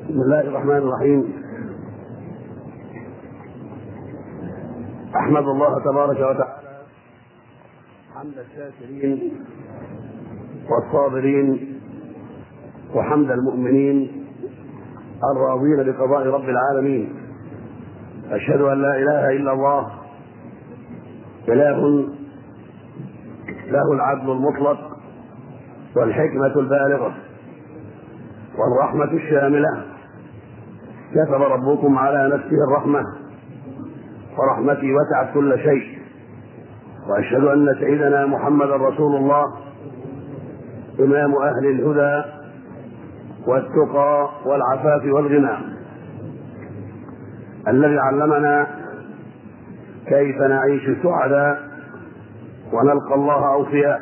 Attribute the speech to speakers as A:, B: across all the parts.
A: بسم الله الرحمن الرحيم. أحمد الله تبارك وتعالى حمد الشاكرين والصابرين وحمد المؤمنين الراضين بقضاء رب العالمين. أشهد أن لا إله إلا الله إله له العدل المطلق والحكمة البالغة والرحمة الشاملة. كتب ربكم على نفسه الرحمة ورحمتي وسعت كل شيء. وأشهد أن سيدنا محمدا رسول الله إمام أهل الهدى والتقى والعفاف والغنى، الذي علمنا كيف نعيش سعداء ونلقى الله أوفياء.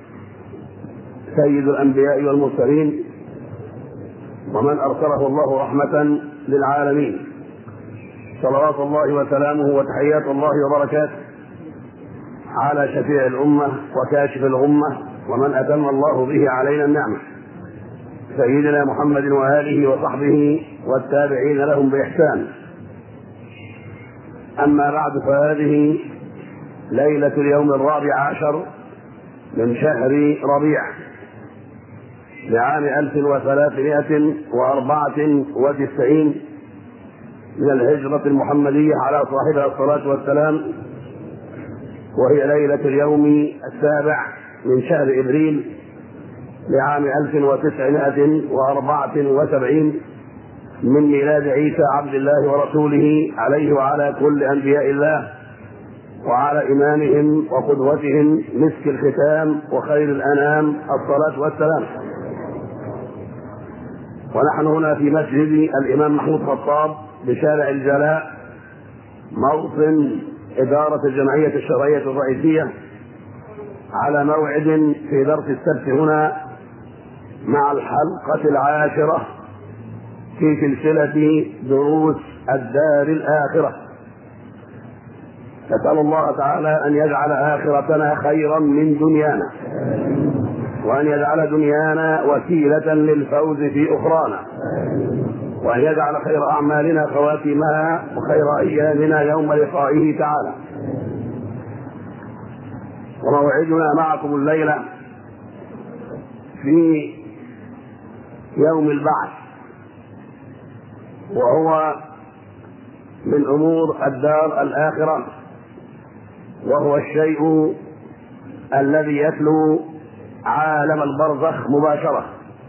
A: سيد الأنبياء والمرسلين ومن أرسله الله رحمة للعالمين، صلوات الله وسلامه وتحيات الله وبركاته على شفيع الأمة وكاشف الغمة ومن أتم الله به علينا النعمة، سيدنا محمد وآله وصحبه والتابعين لهم بإحسان. أما بعد، فهذه ليلة اليوم 14 من شهر ربيع لعام 1394 من الهجرة المحمدية على صاحبها الصلاة والسلام، وهي ليلة اليوم 7 من شهر إبريل لعام 1974 من ميلاد عيسى عبد الله ورسوله، عليه وعلى كل أنبياء الله وعلى إمامهم وقدوتهم مسك الختام وخير الأنام الصلاة والسلام. ونحن هنا في مسجد الإمام محمود خطاب بشارع الجلاء، موطن إدارة الجمعية الشرعية الرئيسية، على موعد في درس السبت هنا مع الحلقة 10 في سلسلة دروس الدار الآخرة. نسأل الله تعالى أن يجعل آخرتنا خيرا من دنيانا، وأن يجعل دنيانا وسيلة للفوز في أخرانا، وأن يجعل خير أعمالنا خواتمها وخير أيامنا يوم لقائه تعالى. وموعدنا معكم الليلة في يوم البعث، وهو من أمور الدار الآخرة، وهو الشيء الذي يتلو عالم البرزخ مباشرة.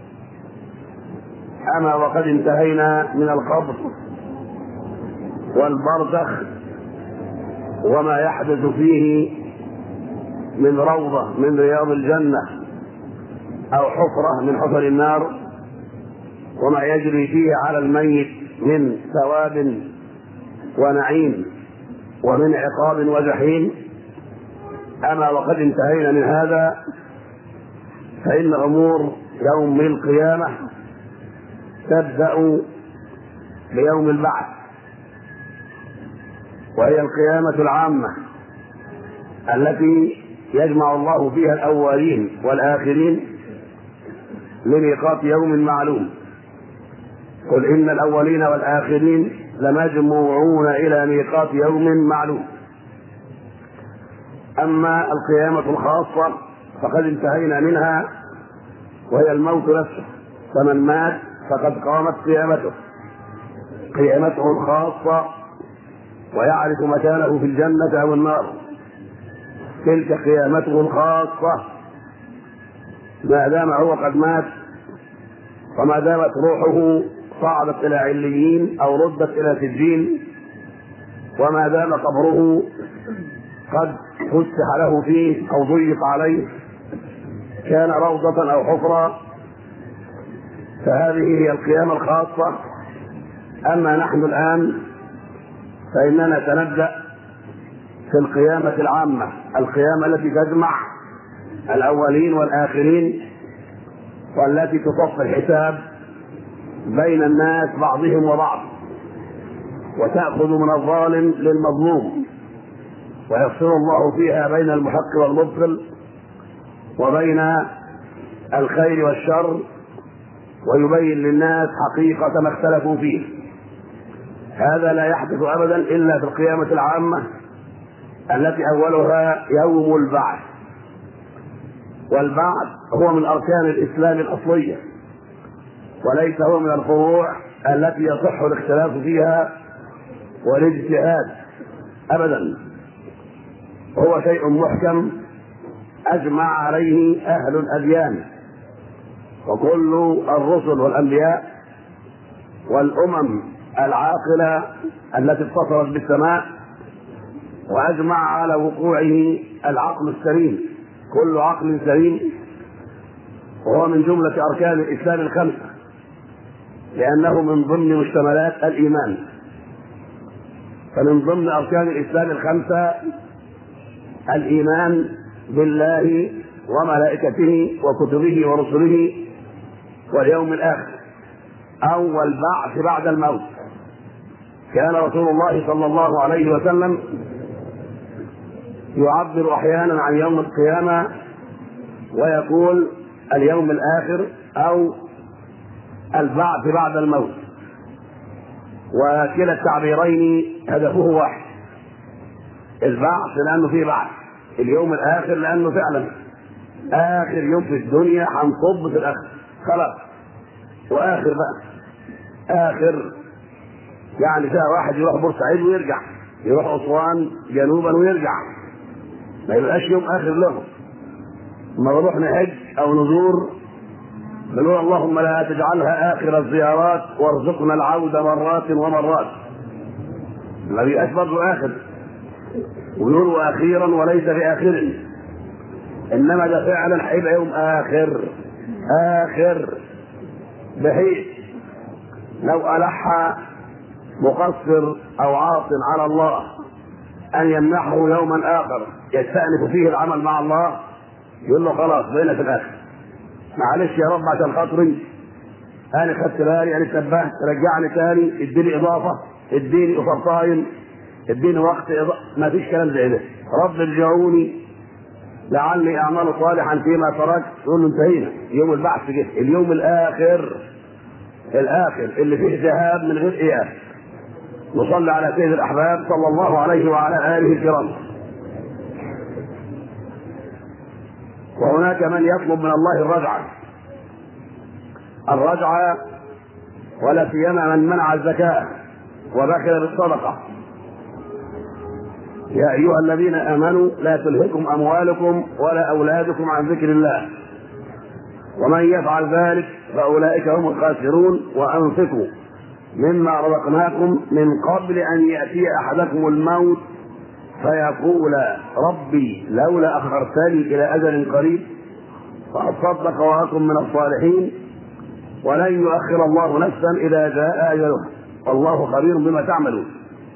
A: أما وقد انتهينا من القبر والبرزخ وما يحدث فيه من روضة من رياض الجنة أو حفرة من حفر النار، وما يجري فيه على الميت من ثواب ونعيم ومن عقاب وجحيم. أما وقد انتهينا من هذا، فإن أمور يوم القيامة تبدأ بيوم البعث، وهي القيامة العامة التي يجمع الله فيها الأولين والآخرين لميقات يوم معلوم. قل إن الأولين والآخرين لمجموعون إلى ميقات يوم معلوم. أما القيامة الخاصة فقد انتهينا منها، وهي الموت نفسه، فمن مات فقد قامت قيامته الخاصة، ويعرف مكانه في الجنة أو النار. تلك قيامته الخاصة ما دام هو قد مات، وما دامت روحه صعدت إلى عليين أو ردت إلى سجين، وما دام قبره قد فسح له فيه أو ضيق عليه، كان روضة أو حفرة، فهذه هي القيامة الخاصة. أما نحن الآن فإننا سنبدأ في القيامة العامة، القيامة التي تجمع الأولين والآخرين، والتي تصفي الحساب بين الناس بعضهم وبعض، وتأخذ من الظالم للمظلوم، ويفصل الله فيها بين المحق والمبطل، وبين الخير والشر، ويبين للناس حقيقة ما اختلفوا فيه. هذا لا يحدث أبدا إلا في القيامة العامة التي أولها يوم البعث. والبعث هو من أركان الإسلام الأصلية، وليس هو من الفروع التي يصح الاختلاف فيها والاجتهاد أبدا. هو شيء محكم أجمع عليه أهل الأديان وكل الرسل والأنبياء والأمم العاقلة التي اتصلت بالسماء، وأجمع على وقوعه العقل السليم. كل عقل سليم وهو من جملة أركان الإسلام الخمسة، لأنه من ضمن مشتملات الإيمان. فمن ضمن أركان الإسلام الخمسة الإيمان بالله وملائكته وكتبه ورسله واليوم الآخر أو البعث بعد الموت. كان رسول الله صلى الله عليه وسلم يعبر أحيانا عن يوم القيامة ويقول اليوم الآخر أو البعث بعد الموت، وكلا التعبيرين هدفه واحد: البعث لأنه فيه بعث، اليوم الآخر لأنه فعلا آخر يوم في الدنيا هنصب في الآخر خلاص. وآخر بقى آخر يعني فيها واحد يروح بورسعيد ويرجع، يروح أسوان جنوبا ويرجع، ما يبقاش يوم آخر له. لما نروح نحج أو نزور بنقول اللهم لا تجعلها آخر الزيارات وارزقنا العودة مرات ومرات، ما بيبقاش برضه آخر. ونقول أخيرا وليس بآخر، إنما ده فعلا هيبقى يوم آخر آخر، بحيث لو ألح مقصر أو عاص على الله أن يمنحه يوما آخر يستأنف فيه العمل مع الله، يقول له خلاص بقينا في الآخر، معلش يا رب عشان خاطري أنا خدت بالي، أنا تنبهت، رجعني تاني، اديني إضافة، اديني أوفرتايم، اديني وقت ما فيش كلام زي ده. رب ارجعوني لعلي أعمل صالحا فيما تركت. يقول له انتهينا، يوم البعث جه، اليوم الآخر الآخر اللي فيه ذهاب من غير إياب. نصلي على سيد الأحباب صلى الله عليه وعلى آله الكرام. وهناك من يطلب من الله الرجعة ولا سيما من منع الزكاة وبخل بالصدقة. يا أيها الذين آمنوا لا تلهكم أموالكم ولا أولادكم عن ذكر الله ومن يفعل ذلك فأولئك هم الخاسرون وأنفقوا مما رزقناكم من قبل أن يأتي أحدكم الموت فيقول ربي لولا أخرتني إلى أجل قريب فأصدق وأكن من الصالحين ولن يؤخر الله نفسا إذا جاء أجلها والله خبير بما تعملون.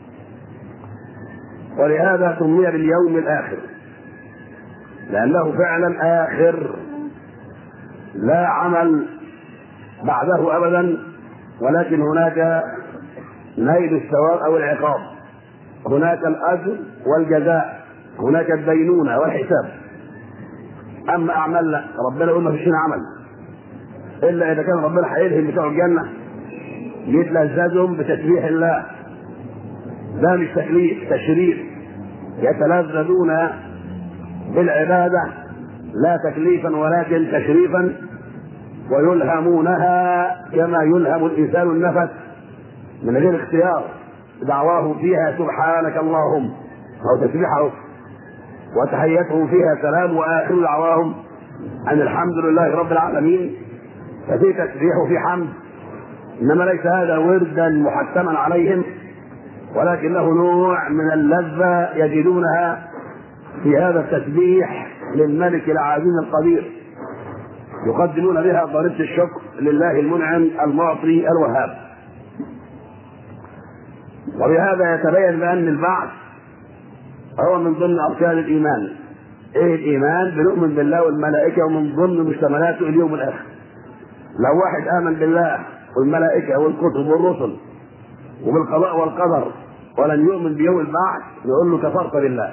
A: ولهذا سمي باليوم الآخر لأنه فعلا آخر، لا عمل بعده أبدا، ولكن هناك نيل الثواب أو العقاب، هناك الأجر والجزاء، هناك الدينونة والحساب. أما أعمال لا، ربنا يقول ما فيش هنا عمل إلا إذا كان ربنا هيلهم بتوع الجنة يتلذذهم بتسبيح الله، ده مش تكليف، تشريف، يتلذذون بالعبادة لا تكليفا ولكن تشريفا، ويلهمونها كما يلهم الإنسان النفس من غير اختيار. دعواهم فيها سبحانك اللهم أو تسبيحه، وتحيتهم فيها سلام، وآخر دعواهم أن الحمد لله رب العالمين. ففي تسبيح وفي حمد، إنما ليس هذا وردا محتما عليهم، ولكنه نوع من اللذة يجدونها في هذا التسبيح للملك العظيم القدير، يقدمون بها ضريبة الشكر لله المنعم المعطي الوهاب. وبهذا يتبين بأن البعث هو من ضمن أركان الإيمان. إيه الإيمان؟ بنؤمن بالله والملائكة، ومن ضمن مشتملاته اليوم الآخر. لو واحد آمن بالله والملائكة والكتب والرسل وبالقضاء والقدر ولن يؤمن بيوم البعث يقول له كفرت بالله.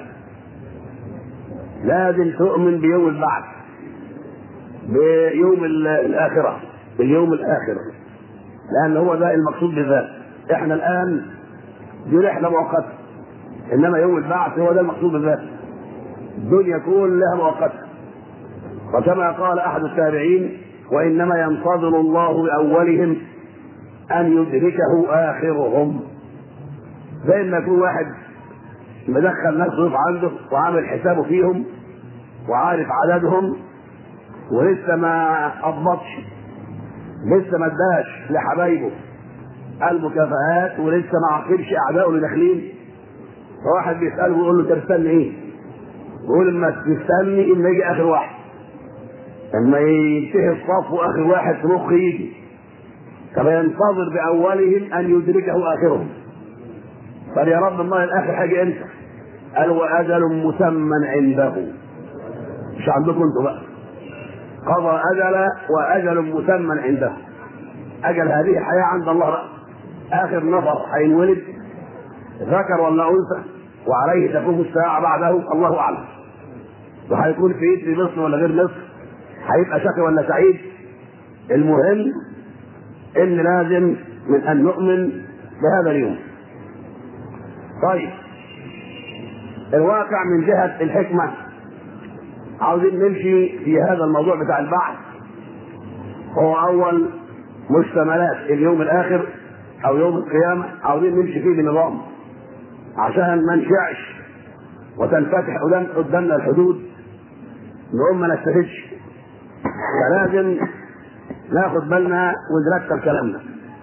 A: لازم تؤمن بيوم البعث، بيوم الآخرة، اليوم الآخر، لأن هو ده المقصود بالذات. احنا الآن دي رحلة مؤقتة، إنما يوم البعث هو ده المقصود بالذات. الدنيا كلها مؤقتة. وكما قال أحد التابعين: وإنما ينتظر الله بأولهم أن يدركه آخرهم. زي ما يكون واحد مدخل ناس ضيوف عنده وعامل حسابه فيهم وعارف عددهم، ولسه ما أضبطش، لسه ما اداش لحبايبه المكافآت، ولسه ما عاقبش أعدائه اللي داخلين. فواحد بيسأله ويقول له: تستني إيه؟ يقول: اما تستني اما يجي آخر واحد، اما ينتهي الصف وآخر واحد في مخه يجي. فينتظر بأولهم أن يدركه آخرهم. قال: يا رب الله الآخر حاجة أنت. قال: وأجل مسمى عنده. مش عندكم أنتوا بقى. قضى أجل وأجل مسمى عنده. أجل هذه الحياة عند الله بقى. آخر نفر هينولد ذكر ولا أنثى، وعليه تقوم الساعة بعده الله أعلم. وهيكون في مصر ولا غير مصر، هيبقى شقي ولا سعيد. المهم إن لازم من أن نؤمن بهذا اليوم. طيب، الواقع من جهة الحكمة، عاوزين نمشي في هذا الموضوع بتاع البعث. هو أول مشتملات اليوم الآخر أو يوم القيامة، عاوزين نمشي فيه بنظام عشان ما نشعش وتنفتح قدامنا الحدود نقوم ما نستفدش. فلازم ناخد بالنا ونرتب كلامنا.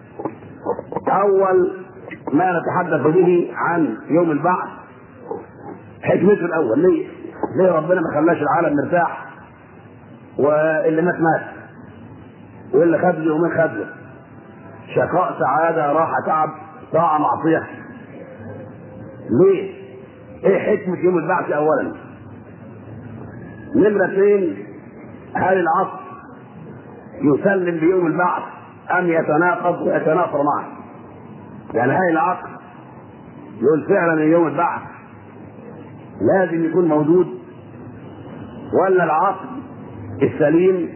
A: أول ما نتحدث به عن يوم البعث حكمته الأول. ليه ربنا ما خلاش العالم مرتاح، واللي مات مات، واللي خد له يومين خد له، شقاء سعادة راحة تعب طاعة معصية؟ ليه؟ ايه حكمة يوم البعث أولا؟ نمرة 2: هل العصر يسلم بيوم البعث أم يتناقض ويتنافر معه؟ يعني هل العقل يقول فعلا ان يوم البعث لازم يكون موجود، ولا العقل السليم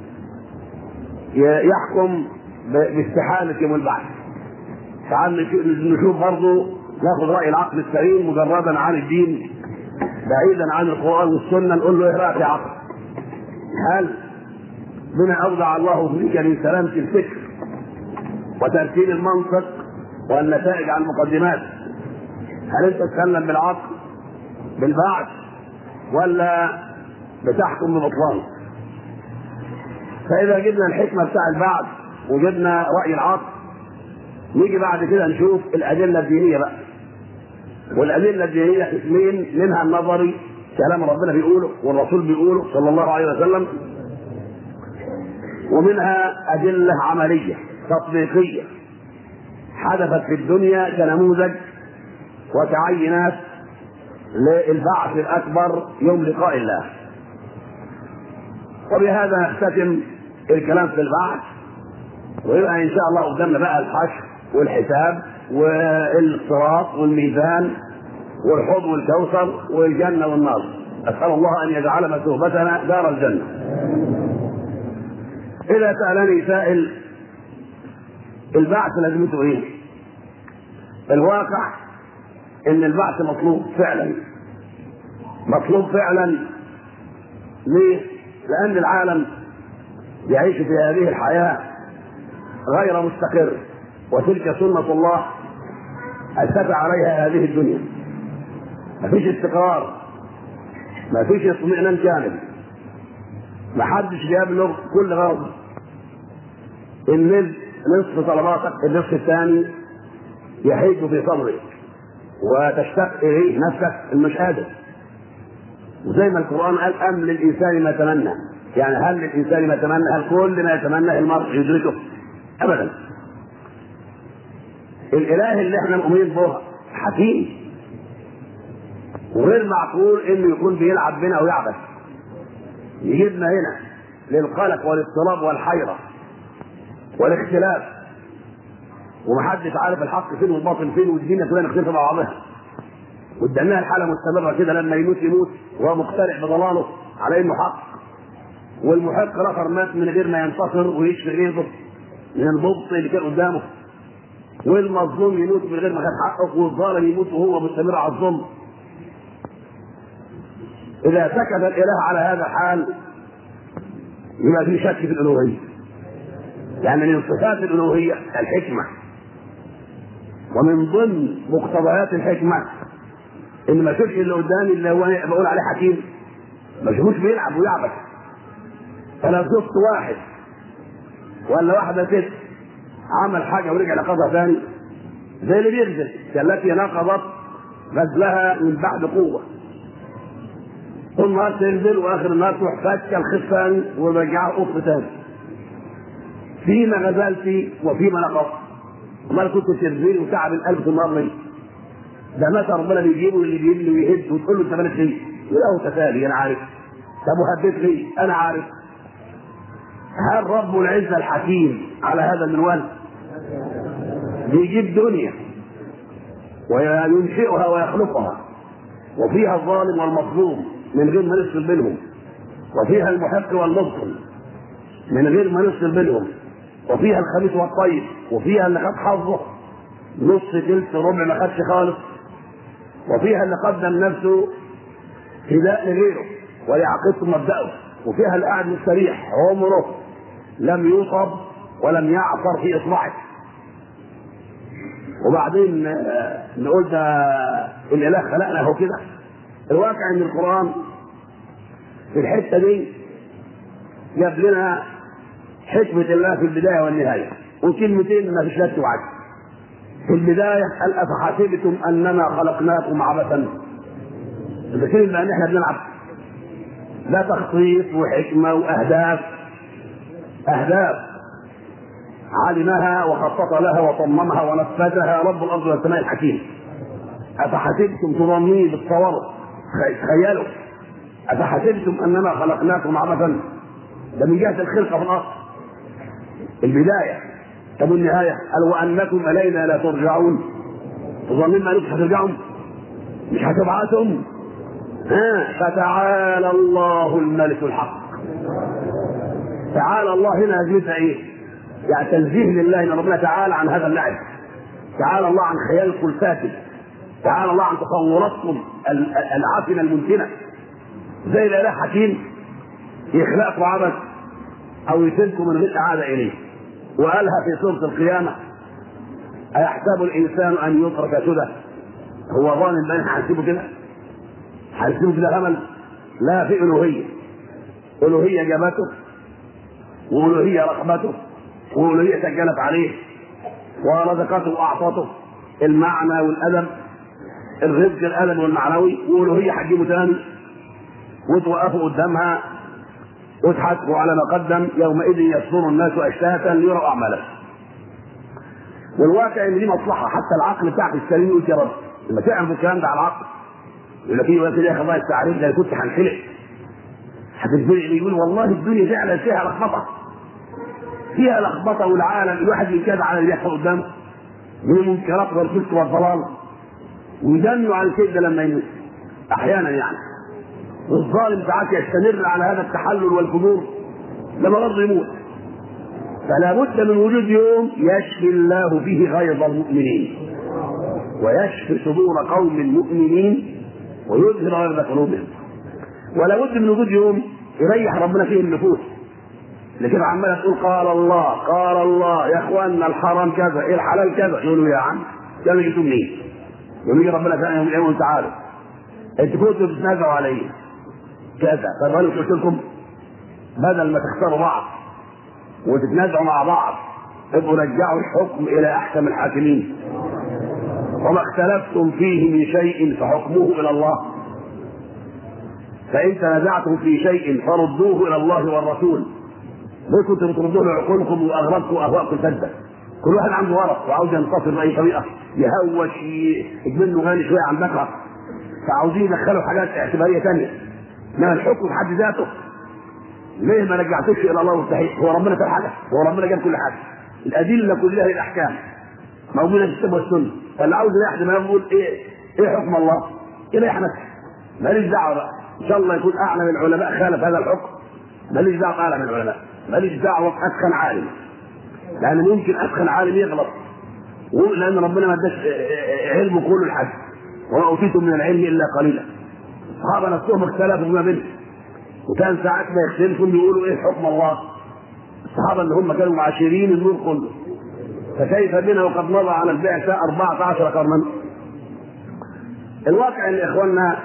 A: يحكم باستحالة يوم البعث؟ تعال نشوف برضه، ناخذ رأي العقل السليم مجردا عن الدين، بعيدا عن القرآن والسنة، نقول له: ايه رأيك يا عقل؟ هل بما أودع الله فيك من سلامة الفكر وترتيب المنطق والنتائج عن المقدمات، هل انت تتكلم بالعقل بالبعث ولا بتحكم ببطلان؟ فإذا جبنا الحكمة بتاع البعث وجبنا رأي العقل، نيجي بعد كده نشوف الأدلة الدينية بقى. والأدلة الدينية قسمين: منها النظري، كلام ربنا بيقوله والرسول بيقوله صلى الله عليه وسلم، ومنها أدلة عملية تطبيقية حدثت في الدنيا كنموذج وكعينات للبعث الأكبر يوم لقاء الله. وبهذا نختتم الكلام في البعث، ويبقى إن شاء الله قدامنا بقى الحشر والحساب والصراط والميزان والحوض والكوثر والجنة والنار. أسأل الله أن يجعل مثوبتنا دار الجنة. إذا سألني سائل: البعث لازمته إيه؟ الواقع إن البعث مطلوب فعلا، مطلوب فعلا. ليه؟ لأن العالم يعيش في هذه الحياة غير مستقر، وتلك سنة الله أسس عليها هذه الدنيا. مفيش استقرار، مفيش اطمئنان كامل، محدش بيبلغ كل غرض. النصف نصف طلباتك، النصف الثاني يحيط في صدرك وتشتاق إليه نفسك مش قادر. وزي ما القرآن قال: أم للإنسان ما تمنى. يعني هل للإنسان ما تمنى؟ هل كل ما يتمنى المرء يدركه؟ أبدا. الإله اللي احنا مؤمنين به حكيم، وغير معقول انه يكون بيلعب بنا ويعبث، يجيبنا هنا للقلق والاضطراب والحيرة والاختلاف، ومحدش عارف الحق فين والباطل فين، والدنيا كلها نختلف مع بعضها، وادالنا الحالة مستمرة كده، لما يموت يموت وهو مقتنع بضلاله على انه حق، والمحق الاخر مات من غير ما ينتصر ويشفي غيظه من البطء اللي كان قدامه، والمظلوم يموت من غير ما خد حقه، والظالم يموت وهو مستمر على الظلم. اذا سكت الاله على هذا الحال يبقى في شك في الالوهيه. يعني من صفات الالوهيه الحكمه، ومن ضمن مقتضيات الحكمه ان ما اشوفش اللي قدامي اللي هو بقول عليه حكيم، ما اشوفوش بيلعب ويعبث. فلو شفت واحد ولا واحده ست عمل حاجه ورجع نقضها ثاني زي اللي بيغزل كالتي نقضت غزلها من بعد قوه، طول النهار تنزل واخر النهار تروح فكه الخفان ورجعها قط ثاني. فيما غزلتي وفيما نقضت، امال كنت تغزلي وتعب القلب في النار ليه؟ ده متى ربنا بيجيبه اللي بيجيب له ويهد وتقول له انت مالك ليه؟ يقول له تسالي انا عارف. طب وهديت ليه؟ انا عارف. هل رب العزه الحكيم على هذا المنوال؟ بيجيب دنيا وينشئها ويخلقها، وفيها الظالم والمظلوم من غير ما نفصل بينهم، وفيها المحق والمبطل من غير ما نفصل بينهم، وفيها الخبيث والطيب، وفيها اللي خد حظه نص تلت ربع ما خدش خالص، وفيها اللي قدم نفسه فداء لغيره ولعقيدته مبدأه، وفيها اللي قاعد مستريح عمره لم يصب ولم يعثر في اصبعه. وبعدين نقول ده الاله خلقنا هو كده. الواقع ان القرآن في الحته دي جاب لنا حكمه الله في البدايه والنهايه، وكلمتين ما فيش لك وعد. في البدايه قال افحسبتم انما خلقناكم عبثا، فاكرين بان احنا بنلعب؟ لا، تخطيط وحكمه واهداف، اهداف علمها وخطط لها وصممها ونفذها رب الارض والسماء الحكيم. افحسبتم تظنين بالصور، تخيلوا افحسبتم انما خلقناكم عبثا، ده من جهه الخلقه في الارض البدايه. طب النهايه قال وانكم الينا لا ترجعون، تظنين ما انتم هترجعوا؟ مش هتبعثوا؟ فتعالى الله الملك الحق. تعالى الله هنا هجمتها ايه؟ يعني تنزيه لله ان ربنا تعالى عن هذا اللعب، تعالى الله عن خيالكم الفاسد، تعالى الله عن تصوراتكم العافنه الممكنه. زي الاله حكيم يخلقكم عبث او يسيبكم من غير اعاده اليه. وقالها في سوره القيامه ايحسب الانسان ان يترك سدى؟ هو ظالم بان هنسيبه كده؟ هنسيبه كده همل؟ لا، في الوهيه، الوهيه جابته، والوهيه رحمته، والوهيه سجلت عليه، ورزقته واعطته المعنى والادب، الرزق الادب والمعنوي، والوهيه حجمه تاني وتوقفوا قدامها وتحاسبوا على ما قدم. يومئذ يصدر الناس اشتاتا ليروا اعمالهم. والواقع ان دي مصلحه، حتى العقل بتاعك السليم يقول يا رب لما تعرف الكلام ده على العقل يقول لك ايه يا اخي الله يستعرض ده كنت هنخلق هتتبلع. يقول والله الدنيا فعلا فيها لخبطه، فيها لخبطه، والعالم الواحد ينكاد على اللي يحصل قدامه من المنكرات والفسق والضلال، ويدنوا على الكذب لما يموت احيانا يعني. والظالم ساعات يستمر على هذا التحلل والفجور لما برضه يموت. فلا بد من وجود يوم يشفي الله فيه غيظ المؤمنين ويشفي صدور قوم مؤمنين ويظهر غيظ قلوبهم. ولا بد من وجود يوم يريح ربنا فيه النفوس اللي كده عماله تقول قال الله قال الله، يا اخواننا الحرام كذا، ايه الحلال كذا، يقولوا يا عم كانوا جبتوا منين؟ يقول ربنا ثاني يوم تعالوا انتوا كنتوا بتتنازعوا عليه كذا. طب انا قلت لكم بدل ما تختاروا بعض وتتنازعوا مع بعض ابقوا رجعوا الحكم الى احكم الحاكمين، وما اختلفتم فيه من شيء فحكمه الى الله، فان تنازعتم في شيء فردوه الى الله والرسول. ليه كنتوا بتردوه لعقولكم واغراضكم واهواءكم سدا؟ كل واحد عنده ورق وعاوز ينتصر باي طريقه، يهوش يجمله غالي شويه عن بكره، فعاوزين يدخلوا حاجات اعتباريه ثانيه. انما الحكم بحد ذاته ليه ما رجعتوش الى الله والتحقيق؟ هو ربنا في حاجه؟ هو ربنا جاب كل حاجه، الادله كلها الاحكام موجوده في الكتاب والسنه. فاللي عاوز يحد ما يقول ايه حكم الله؟ يريح نفسه، ماليش دعوه بقى. ان شاء الله يكون اعلم العلماء خالف هذا الحكم ماليش دعوه اعلى من العلماء، ماليش دعوه بأسخن عالم، لان ممكن اسخن عالم يغلط، لان ربنا ما اداش علمه كله لحد، وما اوتيتم من العلم الا قليلا. الصحابه نفسهم اختلفوا فيما بينهم، وكان ساعات ما يختلفوا بيقولوا ايه حكم الله. الصحابه اللي هم كانوا معاشرين النور كله، فكيف بنا وقد مضى على البعثه 14 قرنا. الواقع ان اخواننا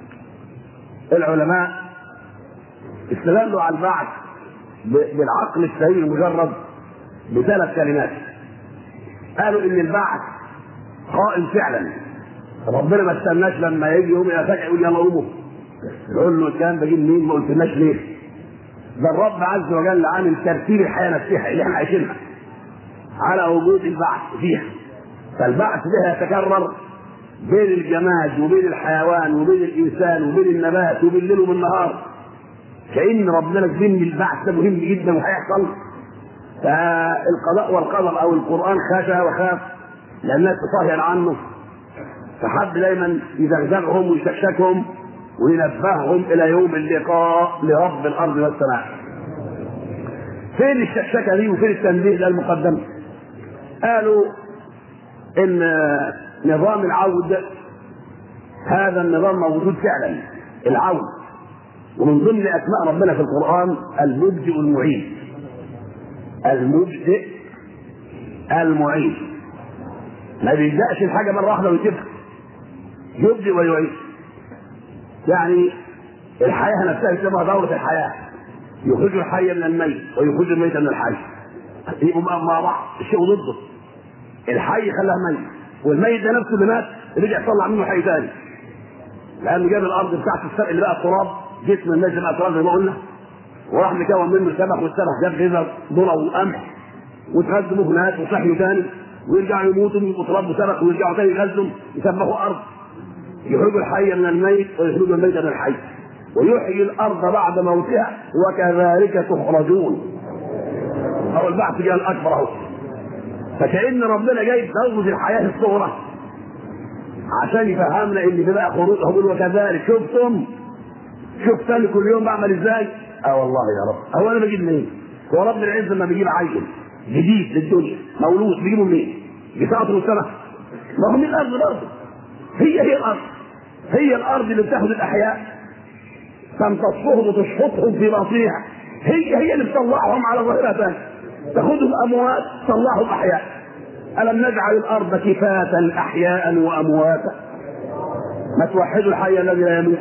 A: العلماء استدلوا على البعث بالعقل السليم المجرد بثلاث كلمات. قالوا ان البعث قائم فعلا، ربنا ما استناش لما يجي يوم فجأة يقول يلا قوموا، يقول له الكلام ده جه منين؟ ما قلتلناش ليه؟ ده الرب عز وجل عامل ترتيب الحياه نفسها اللي احنا عايشينها على وجود البعث فيها. فالبعث ده يتكرر بين الجماد وبين الحيوان وبين الانسان وبين النبات وبين الليل وبالنهار، كأن ربنا جبن البعث ده مهم جدا وهيحصل. فالقضاء والقدر او القرآن خشى وخاف لان الناس تطهر عنه، فحب دايما يزغزغهم ويشكشكهم وينبههم الى يوم اللقاء لرب الارض والسماء. فين الشكشكه دي وفين التنبيه ده المقدم؟ قالوا ان نظام العود هذا النظام موجود فعلا، العود، ومن ضمن اسماء ربنا في القرآن المبدئ المعيد. المبدئ المعيد، ما بيبدأش الحاجة مرة واحدة ويسيبها، يبدئ ويعيد. يعني الحياة نفسها اسمها دورة الحياة، يخرج الحي من الميت ويخرج الميت من الحي، يبقوا مع بعض الشيء ضده. الحي خلاه ميت، والميت ده نفسه اللي مات رجع يطلع منه حي ثاني، لأنه جاب الأرض بتاعت السبع اللي بقى التراب، جسم الناس بقى تراب زي ما قلنا، وراح مكون منه السمك، والسمك جاب غذاء ذرة وقمح وتغذوا هناك وصحيوا ثاني، ويرجعوا يموتوا يبقوا تراب وسمك، ويرجعوا ثاني يغذوا يسبحوا أرض. يخرج الحي من الميت ويخرج الميت من الحي، ويحيي الارض بعد موتها وكذلك تخرجون. او البعث جاء الاكبر اهو. فكأن ربنا جاي يزود الحياه الصغرى عشان يفهمنا ان ده بقى خروج. هو وكذلك شفتم، شوف ثاني كل يوم بعمل ازاي. والله يا رب، هو انا بجيب منين؟ هو رب العزه لما بيجيب عيل جديد للدنيا مولود بيجيبه منين؟ بساطر السماء. ما هو من الارض برضه، هي الارض، هي الارض اللي بتاخد الاحياء تمتصهم وتشفطهم في باطنها، هي اللي بتطلعهم على ظاهرها ثاني، تاخذهم اموات تطلعهم احياء. الم نجعل الارض كفاة احياء وامواتا. ما توحدوا الحي الذي لا يموت.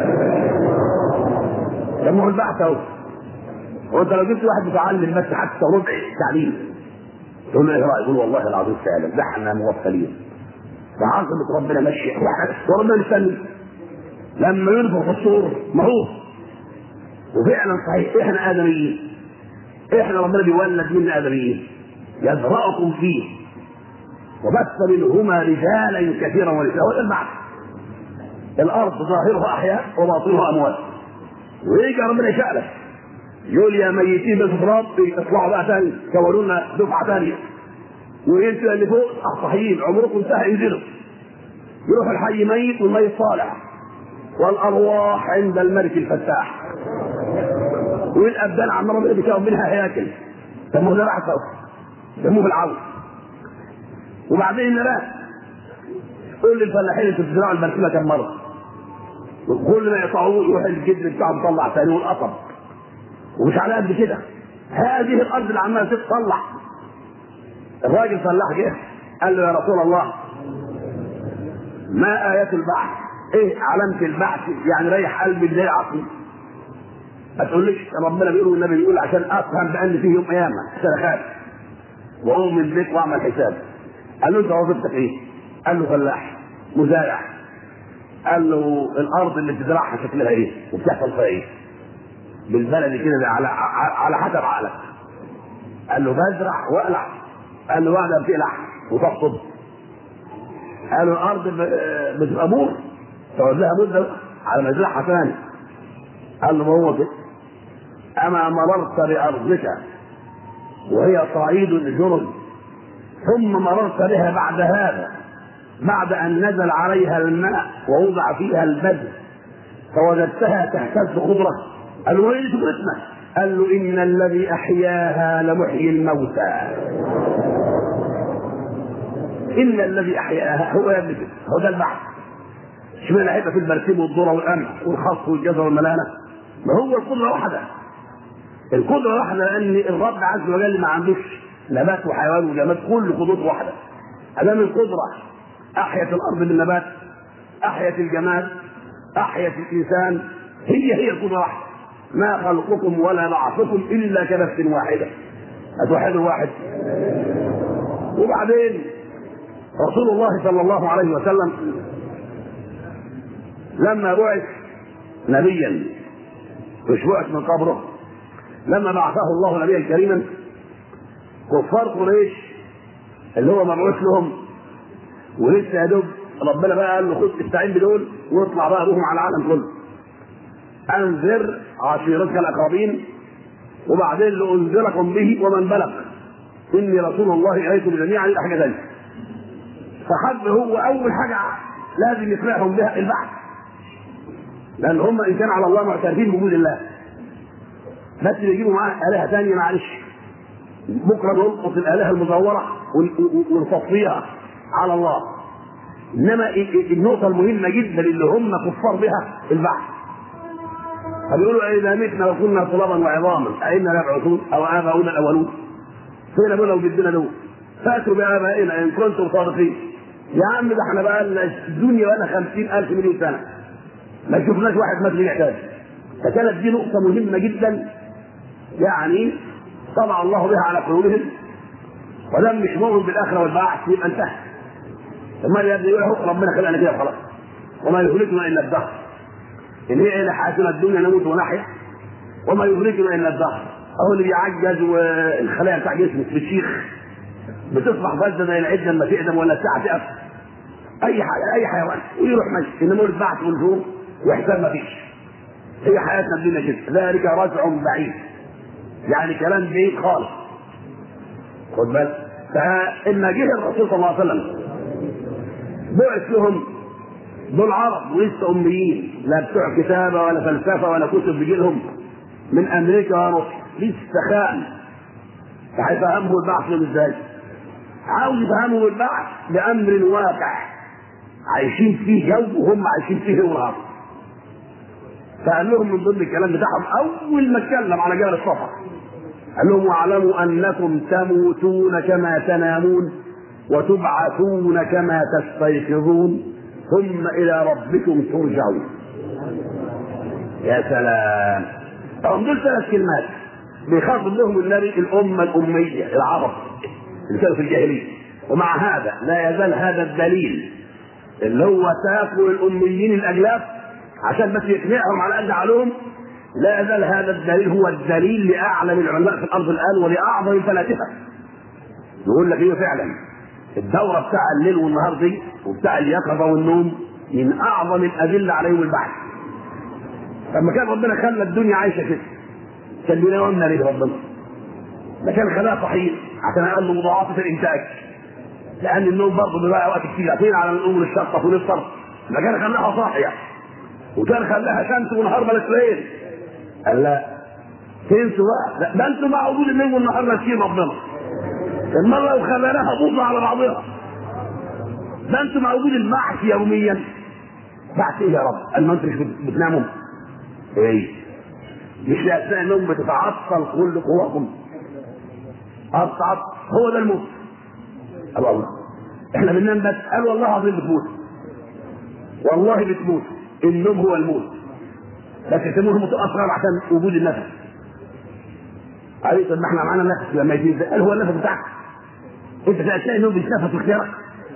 A: سموه البعث اهو. وانت لو جبت واحد متعلم بس حتى ربع تعليم تقول له ايه رايك؟ يقول والله العظيم فعلا ده احنا مغفلين، وعظمة ربنا ماشية وربنا مستني لما ينفخ في الصور. ما هو وفعلا صحيح احنا ادميين، احنا ربنا بيولد منا ادميين، يزرعكم فيه وبث منهما رجالا كثيرا ونساء. وده البعث. الارض ظاهرها احياء وباطنها اموات، ويجي ربنا يشألك يقول يا ميتين بالتراب اطلعوا بقى ثاني كونوا لنا دفعه ثانيه، وانتوا اللي فوق الصحيين عمركم انتهى ينزلوا. يروح الحي ميت والميت صالح، والارواح عند الملك الفتاح، والابدان عمال ربنا بيكون منها هياكل. سموه ده بعث، سموه العون. وبعدين النبات، قول للفلاحين انتوا بتزرعوا البرسيمه كم مره؟ وكل ما يقطعوه يروح الجذر بتاعه يطلع ثاني والقطب، ومش على قد كده، هذه الارض اللي عماله تطلع. الراجل فلاح جه قال له يا رسول الله ما آيات البعث؟ ايه علامة البعث؟ يعني ريح قلبي ازاي عقلي. ما تقوليش ربنا بيقول والنبي بيقول عشان افهم بان فيه يوم قيامة عشان اخاف واقوم من البيت واعمل حساب. قال له انت وظيفتك ايه؟ قال له فلاح مزارع. قال له الارض اللي بتزرعها شكلها ايه؟ وبتحصل فيها ايه؟ بالبلدي كده على حسب عقلك. قال له بزرع واقلع. قال له بعدها بتقلع وتحصد. قال له الارض بتبقى بور تقعد لها مده على ما يزرعها ثاني. قال له ما هو كده، اما مررت بارضك وهي صعيد جرد ثم مررت بها بعد هذا بعد ان نزل عليها الماء ووضع فيها البذر فوجدتها تهتز خضره. قال له ايه شغلتنا؟ قال له إن الذي أحياها لمحيي الموتى. إن الذي أحياها هو يا ابني، هو ده البحث. اشمعنى هيبقى في البرسيم والذرة والقمح والخص والجزر والملانة؟ ما هو القدرة واحدة. القدرة واحدة لأن الرب عز وجل ما عندوش نبات وحيوان وجماد، كل قدرته واحدة. أمام القدرة أحيت الأرض بالنبات، أحيت الجماد، أحيت الإنسان، هي القدرة واحدة. ما خلقكم ولا بعثكم إلا كنفس واحدة. أتوحد واحد. وبعدين رسول الله صلى الله عليه وسلم لما بعث نبيا، مش بعث من قبره، لما بعثه الله نبيا كريما، كفار قريش اللي هو مبعوث لهم ولسه يا دوب ربنا بقى قال له خد استعين بدول واطلع بقى بهم على العالم كله. انذر عشيرتك الاقربين، وبعدين لانذركم به ومن بلغ اني رسول الله اليكم جميعا الى حاجه ثانيه. فحب هو اول حاجه لازم يسمعهم بها البعث، لان هم ان كان على الله معترفين بوجود الله، بس يجيبوا معاه الهه ثانيه معلش بكره نلقط الالهه المزوره ونصفيها على الله. انما النقطه المهمه جدا اللي هم كفار بها البعث. فبيقولوا اذا متنا وكنا ترابا وعظاما أئنا نبعثون او اباؤنا الاولون. فين ابونا وجدنا دول؟ فاتوا بابائنا ان كنتم صادقين. يا عم ده احنا بقى الدنيا بقى لنا 50,000 مليون سنه ما شفناش واحد مات يحتاج. فكانت دي نقطه مهمه جدا، يعني طبع الله بها على قلوبهم، ولم يشمعهم بالاخره والبعث يبقى انتهى. ثم يقول ربنا خلقنا كده خلاص، وما يهلكنا الا الدهر، ان هي الى حياتنا الدنيا نموت ونحيا وما يهلكنا الا الدهر. اهو اللي بيعجز والخلايا بتاع جسمه بتشيخ بتصبح بس زي العده لما تقدم ولا الساعه تقف، اي حيوان ويروح ماشي، انما البعث والنشور وحساب ما فيش. هي حياتنا الدنيا كده، ذلك رجع بعيد، يعني كلام بعيد خالص. خد بالك. فلما جه الرسول صلى الله عليه وسلم بعث لهم دول عرب ولسه اميين، لا بتوع كتابه ولا فلسفه ولا كتب بيجيلهم من امريكا وروسيا، لسه خام. فهيفهموا البعث لهم ازاي؟ عاوز يفهموا البعث بامر واقع عايشين فيه جو وهم عايشين فيه النهارده. فقال لهم من ضمن الكلام بتاعهم اول ما اتكلم على جبل الصفا قال لهم واعلموا انكم تموتون كما تنامون وتبعثون كما تستيقظون ثم الى ربكم ترجعون. يا سلام. طبعا دول 3 كلمات بيخاطب لهم النبي الامه الاميه العرب اللي كانوا في الجاهليه، ومع هذا لا يزال هذا الدليل اللي هو تاكل الاميين الاجلاف عشان بس يقنعهم على قد عقلهم، لا يزال هذا الدليل هو الدليل لاعلم العلماء في الارض الان ولاعظم الفلاسفه. يقول لك ايه فعلا الدوره بتاع الليل والنهار دي وبتاع اليقظه والنوم من اعظم الادله عليهم البحث. لما كان ربنا خلى الدنيا عايشه كده كان بينامنا ليه ربنا؟ ده كان خلاها صحيح عشان اقل مضاعفه الانتاج، لان النوم برضه بيضيع وقت كتير فين على الامور الشاقه ونفطر. ده كان خلاها صاحيه وكان خلاها شمس ونهار بلاش ليل. قال لا تنسوا بقى، ده انتوا مع وجود الليل والنهار ناسيين ربنا. المره لو خليناها بوضع على بعضها، ده انتوا مع وجود البعث يوميا. بعث ايه يا رب؟ قال ما انتوا مش بتناموا؟ ايه؟ مش اثناء النوم بتتعطل كل قواكم؟ هو ده الموت. قال الله احنا بننام بس؟ قال والله العظيم بتموت، والله بتموت. النوم هو الموت، بس يسموه الموت اصغر عشان وجود النفس. قال طب ما احنا معانا نفس لما يجي. قال هو النفس بتاعك انت في اثناء النوم بتتنفس باختيارك؟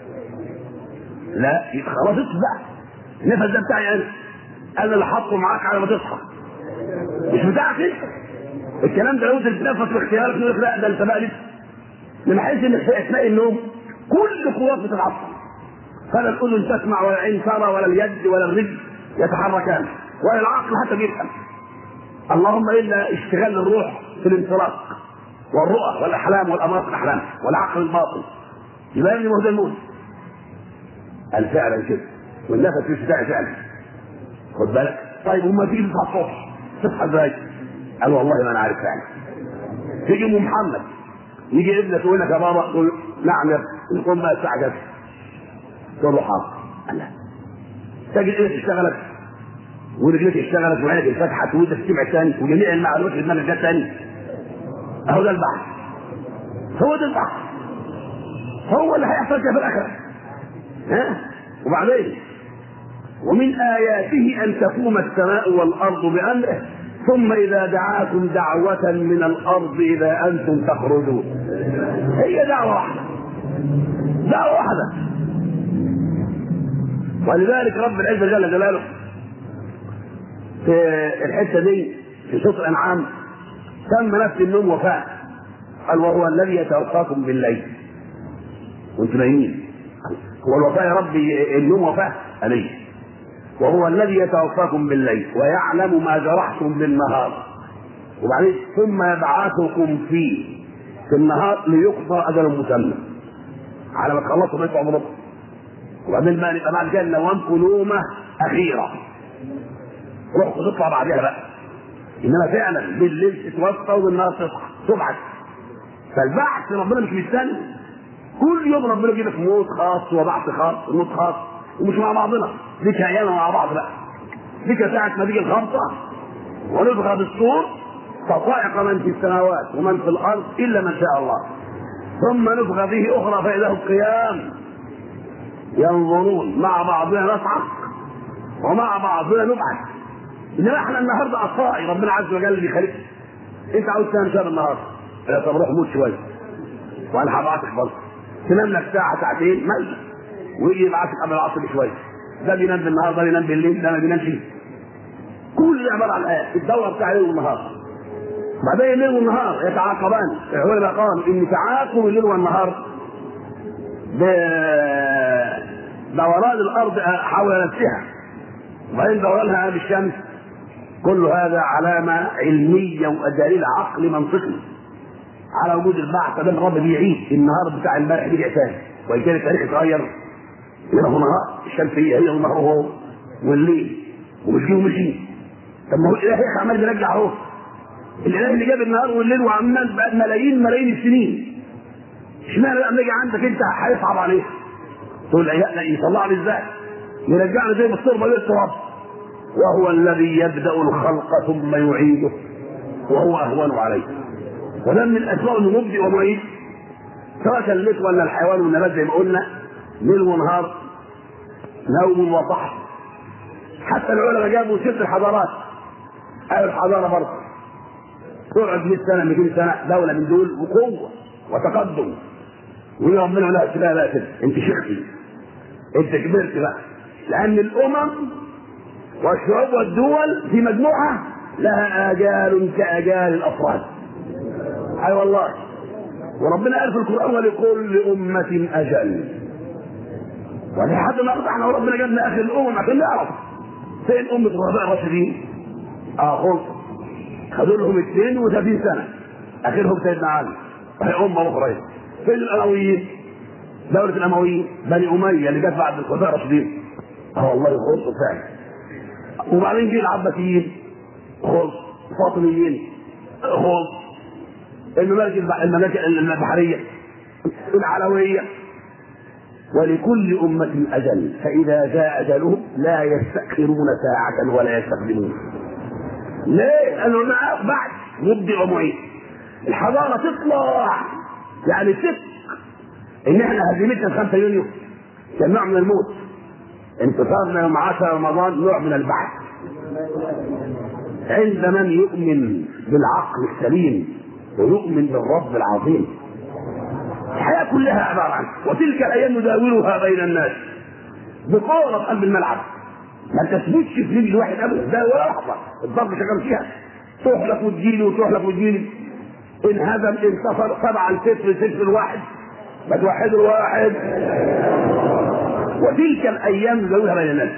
A: لا خلاص بقى النفس ده بتاعي انا، انا اللي حاطه معاك على ما تصحى، مش بتاعك انت. الكلام ده لو انت بتتنفس باختيارك يقول لك لا ده انت بقى لسه. من حيث ان في اثناء النوم كل قوات بتتعطل، فلا الاذن تسمع ولا العين ترى ولا اليد ولا الرجل يتحركان ولا العقل حتى بيفهم، اللهم الا اشتغال الروح في الانطلاق والرؤى والاحلام والامراض الاحلام والعقل الباطن. يبقى لي مهد الموت. قال فعلا كده والنفس مش بتاعي فعلا. خد بالك. طيب وما تيجي تصحى الصبح تصحى ازاي؟ قال والله ما انا عارف فعلا. تيجي ام محمد يجي ابنك يقول لك يا بابا، تقول نعم يا ابني، نقوم بقى الساعه كذا، تقول له حاضر. الله، تجد ايدك اشتغلت ورجلك اشتغلت وعينك انفتحت وانت تسمع ثاني وجميع المعلومات اللي دماغك جت ثاني. اهو ده البحث، هو ده البحث، هو اللي هيحصل في الاخره. ها؟ وبعدين ومن آياته أن تقوم السماء والأرض بأمره ثم إذا دعاكم دعوة من الأرض إذا أنتم تخرجون. هي دعوة واحدة، دعوة واحدة. ولذلك رب العزة جل جلاله في الحتة دي في سورة الأنعام سمى نفس النوم وفاة. قال وهو الذي يتوفاكم بالليل وانتم نايمين. هو الوفاة يا ربي النوم وفاة عليه. وهو الذي يتوفاكم بالليل ويعلم ما جرحتم بالنهار. وبعدين ثم يبعثكم فيه في النهار ليقضى أجل مسمى على ما تخلصوا بيت عمركم. وبعدين بقى نبقى بعد كده نومكم نومة أخيرة روحوا تطلع بعدها بقى. إنما فعلا بالليل تتوفى وبالنهار تصحى تبعث. فالبعث ربنا مش مستني، كل يوم ربنا يجيب لك موت خاص وبعث خاص وموت خاص، ومش مع بعضنا، ليك ايام مع بعض بقى. ليك ساعة ما تيجي الخمسة ونفخ بالصور فصائق من في السماوات ومن في الارض الا من شاء الله، ثم نفخ فيه اخرى فاذا هم قيام ينظرون، مع بعضنا نصعق ومع بعضنا نبعث. انما احنا النهارده اطفائي، ربنا عز وجل بيخليك انت عاوز تنام شهر النهارده، طب روح موت شويه وانا هبعتك برضه تنام لك ساعه ساعتين ماشي، ويجي يبعثك قبل العصر بشويه. ده بينام بالنهار، ده بينام بالليل، ده ما بينامش. كل ده عباره عن ايه؟ الدوره بتاع الليل والنهار. بعدين الليل والنهار يتعاقبان. العلماء قالوا ان تعاقب الليل والنهار بدوران الارض حول نفسها وبعدين دورانها بالشمس، كل هذا علامه علميه ودليل عقلي منطقي على وجود البعث. ده الرب بيعيد النهار بتاع امبارح بيرجع ثاني، وان كان التاريخ اتغير هنا هو نهار، الشمس هي والنهار هو والليل ومش جه ومشي. طب ما هو الاله عمال بيرجع اهو، الاله اللي جاب النهار والليل وعمال بقى ملايين السنين. اشمعنى بقى نيجي عندك انت هيصعب عليك تقول لا يطلعني ازاي؟ يرجعنا زي التربه للتراب. وهو الذي يبدا الخلق ثم يعيده وهو اهون عليه. وده من الاسباب انه مبدئ ومعيد، سواء كان الليل ولا الحيوان والنبات زي ما قلنا، ليل ونهار، نوم وصحو. حتى العلماء جابوا ست الحضارات، قالوا الحضاره برضه تقعد 100 سنه 200 سنه دوله من دول وقوه وتقدم، ويوم منه لا كده لا كده انت شيختي انت كبرت بقى، لان الامم والشعوب والدول في مجموعه لها اجال كاجال الافراد. اي والله. وربنا قال في القران ولكل امه اجل. ولحد النهارده احنا وربنا جابنا اخر الامم عشان نعرف فين امه الرهباء الراشدين. خدوا لهم 32 سنه اخرهم سيدنا علي وهي امه اخرى. فين الامويين؟ دوله الامويين بني اميه اللي جت بعد الخلفاء الراشدين. والله يخصوا فعلا. وبعدين جه العباسيين خلص، الفاطميين خلص، الممالك البحريه، العلويه. ولكل أمة أجل فإذا جاء أجلهم لا يستأخرون ساعة ولا يستقدمون. ليه؟ لأنه بعد مبدئ ومعيد. الحضارة تطلع يعني ثق إن إحنا هزيمتنا 5 يونيو كان نوع من الموت، انتصارنا يوم 10 رمضان نوع من البعث. عند من يؤمن بالعقل السليم ويؤمن بالرب العظيم. الحياة كلها عبارة عن وتلك الأيام نداولها بين الناس. بكورة في قلب الملعب ما تثبتش في رجل واحد أبدا، ده ولا لحظة الضرب شغال فيها، تروح لك وتجيلي وتروح لك وتجيلي. إن هزم انتصر 7-0 واحد، ما توحدوا الواحد. وتلك الأيام نداولها بين الناس.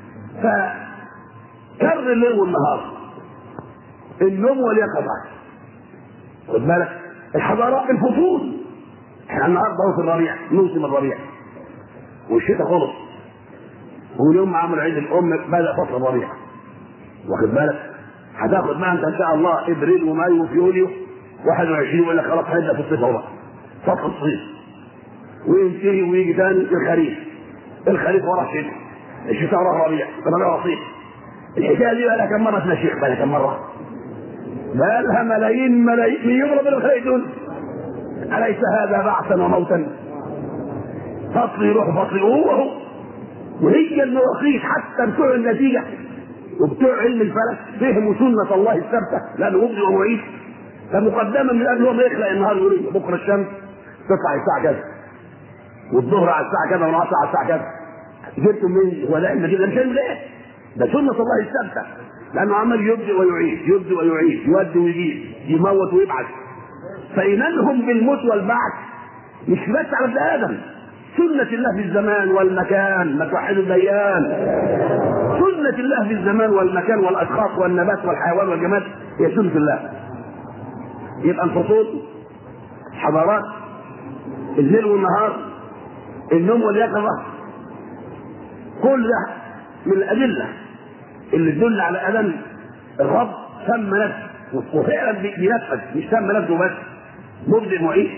A: فكر الليل والنهار، النوم واليقظة. خد بالك الحضارات الفصول. احنا النهارده في الربيع، موسم الربيع والشتاء خلص، واليوم عمل عيد الام بدا فصل الربيع. واخد بالك هتاخد معاك ان شاء الله ابريل ومايو وفي يوليو 21 يقول لك خلاص هنبدا في الصيف اهو، فصل الصيف وينتهي ويجي ثاني الخريف ورا الشتاء، الشتاء ورا الربيع، الربيع ورا الصيف. الحكايه دي بقى لها كم مره يا شيخ؟ بقى لها كم مره؟ بقى لها ملايين يضرب الخير دول. اليس هذا بعثا وموتا؟ فصل يروح فصل هو وهي المواقيت. حتى بتوع النتيجه وبتوع علم الفلك فهموا سنه الله الثابته لانه مبدئ ومعيد، فمقدما من قبل هو ما يخلق النهار يقول بكره الشمس تطلع الساعه كذا والظهر على الساعه كذا والعصر على الساعه كذا. جبتوا منين؟ هو ده علم كده؟ مش علم ده، ده سنه الله الثابته، لانه عمال يبدئ ويعيد يبدئ ويعيد، يودي ويجيب، يموت ويبعث. فايمانهم بالموت والبعث مش بس على ابن ادم، سنه الله في الزمان والمكان. ما توحدوا الديان، سنه الله في الزمان والمكان والاشخاص والنبات والحيوان والجماد هي سنه الله. يبقى الفصول، حضارات، الليل والنهار، النوم واليقظه، كل ده من الادله اللي تدل على ان الرب سمى نفسه وفعلا بينفذ، مش سمى نفسه بس، مبدئ معيد.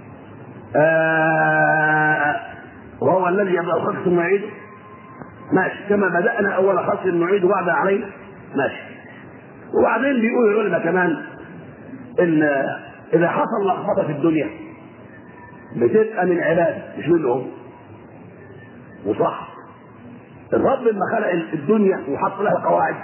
A: وهو الذي يبدا الخلق ثم يعيده، ماشي، كما بدانا اول خلق نعيده وعد عليه، ماشي. وبعدين بيقول العلماء كمان ان اذا حصل لخبطه في الدنيا بتبقى من عباد مش منهم. وصح، الرب لما خلق الدنيا وحط لها قواعد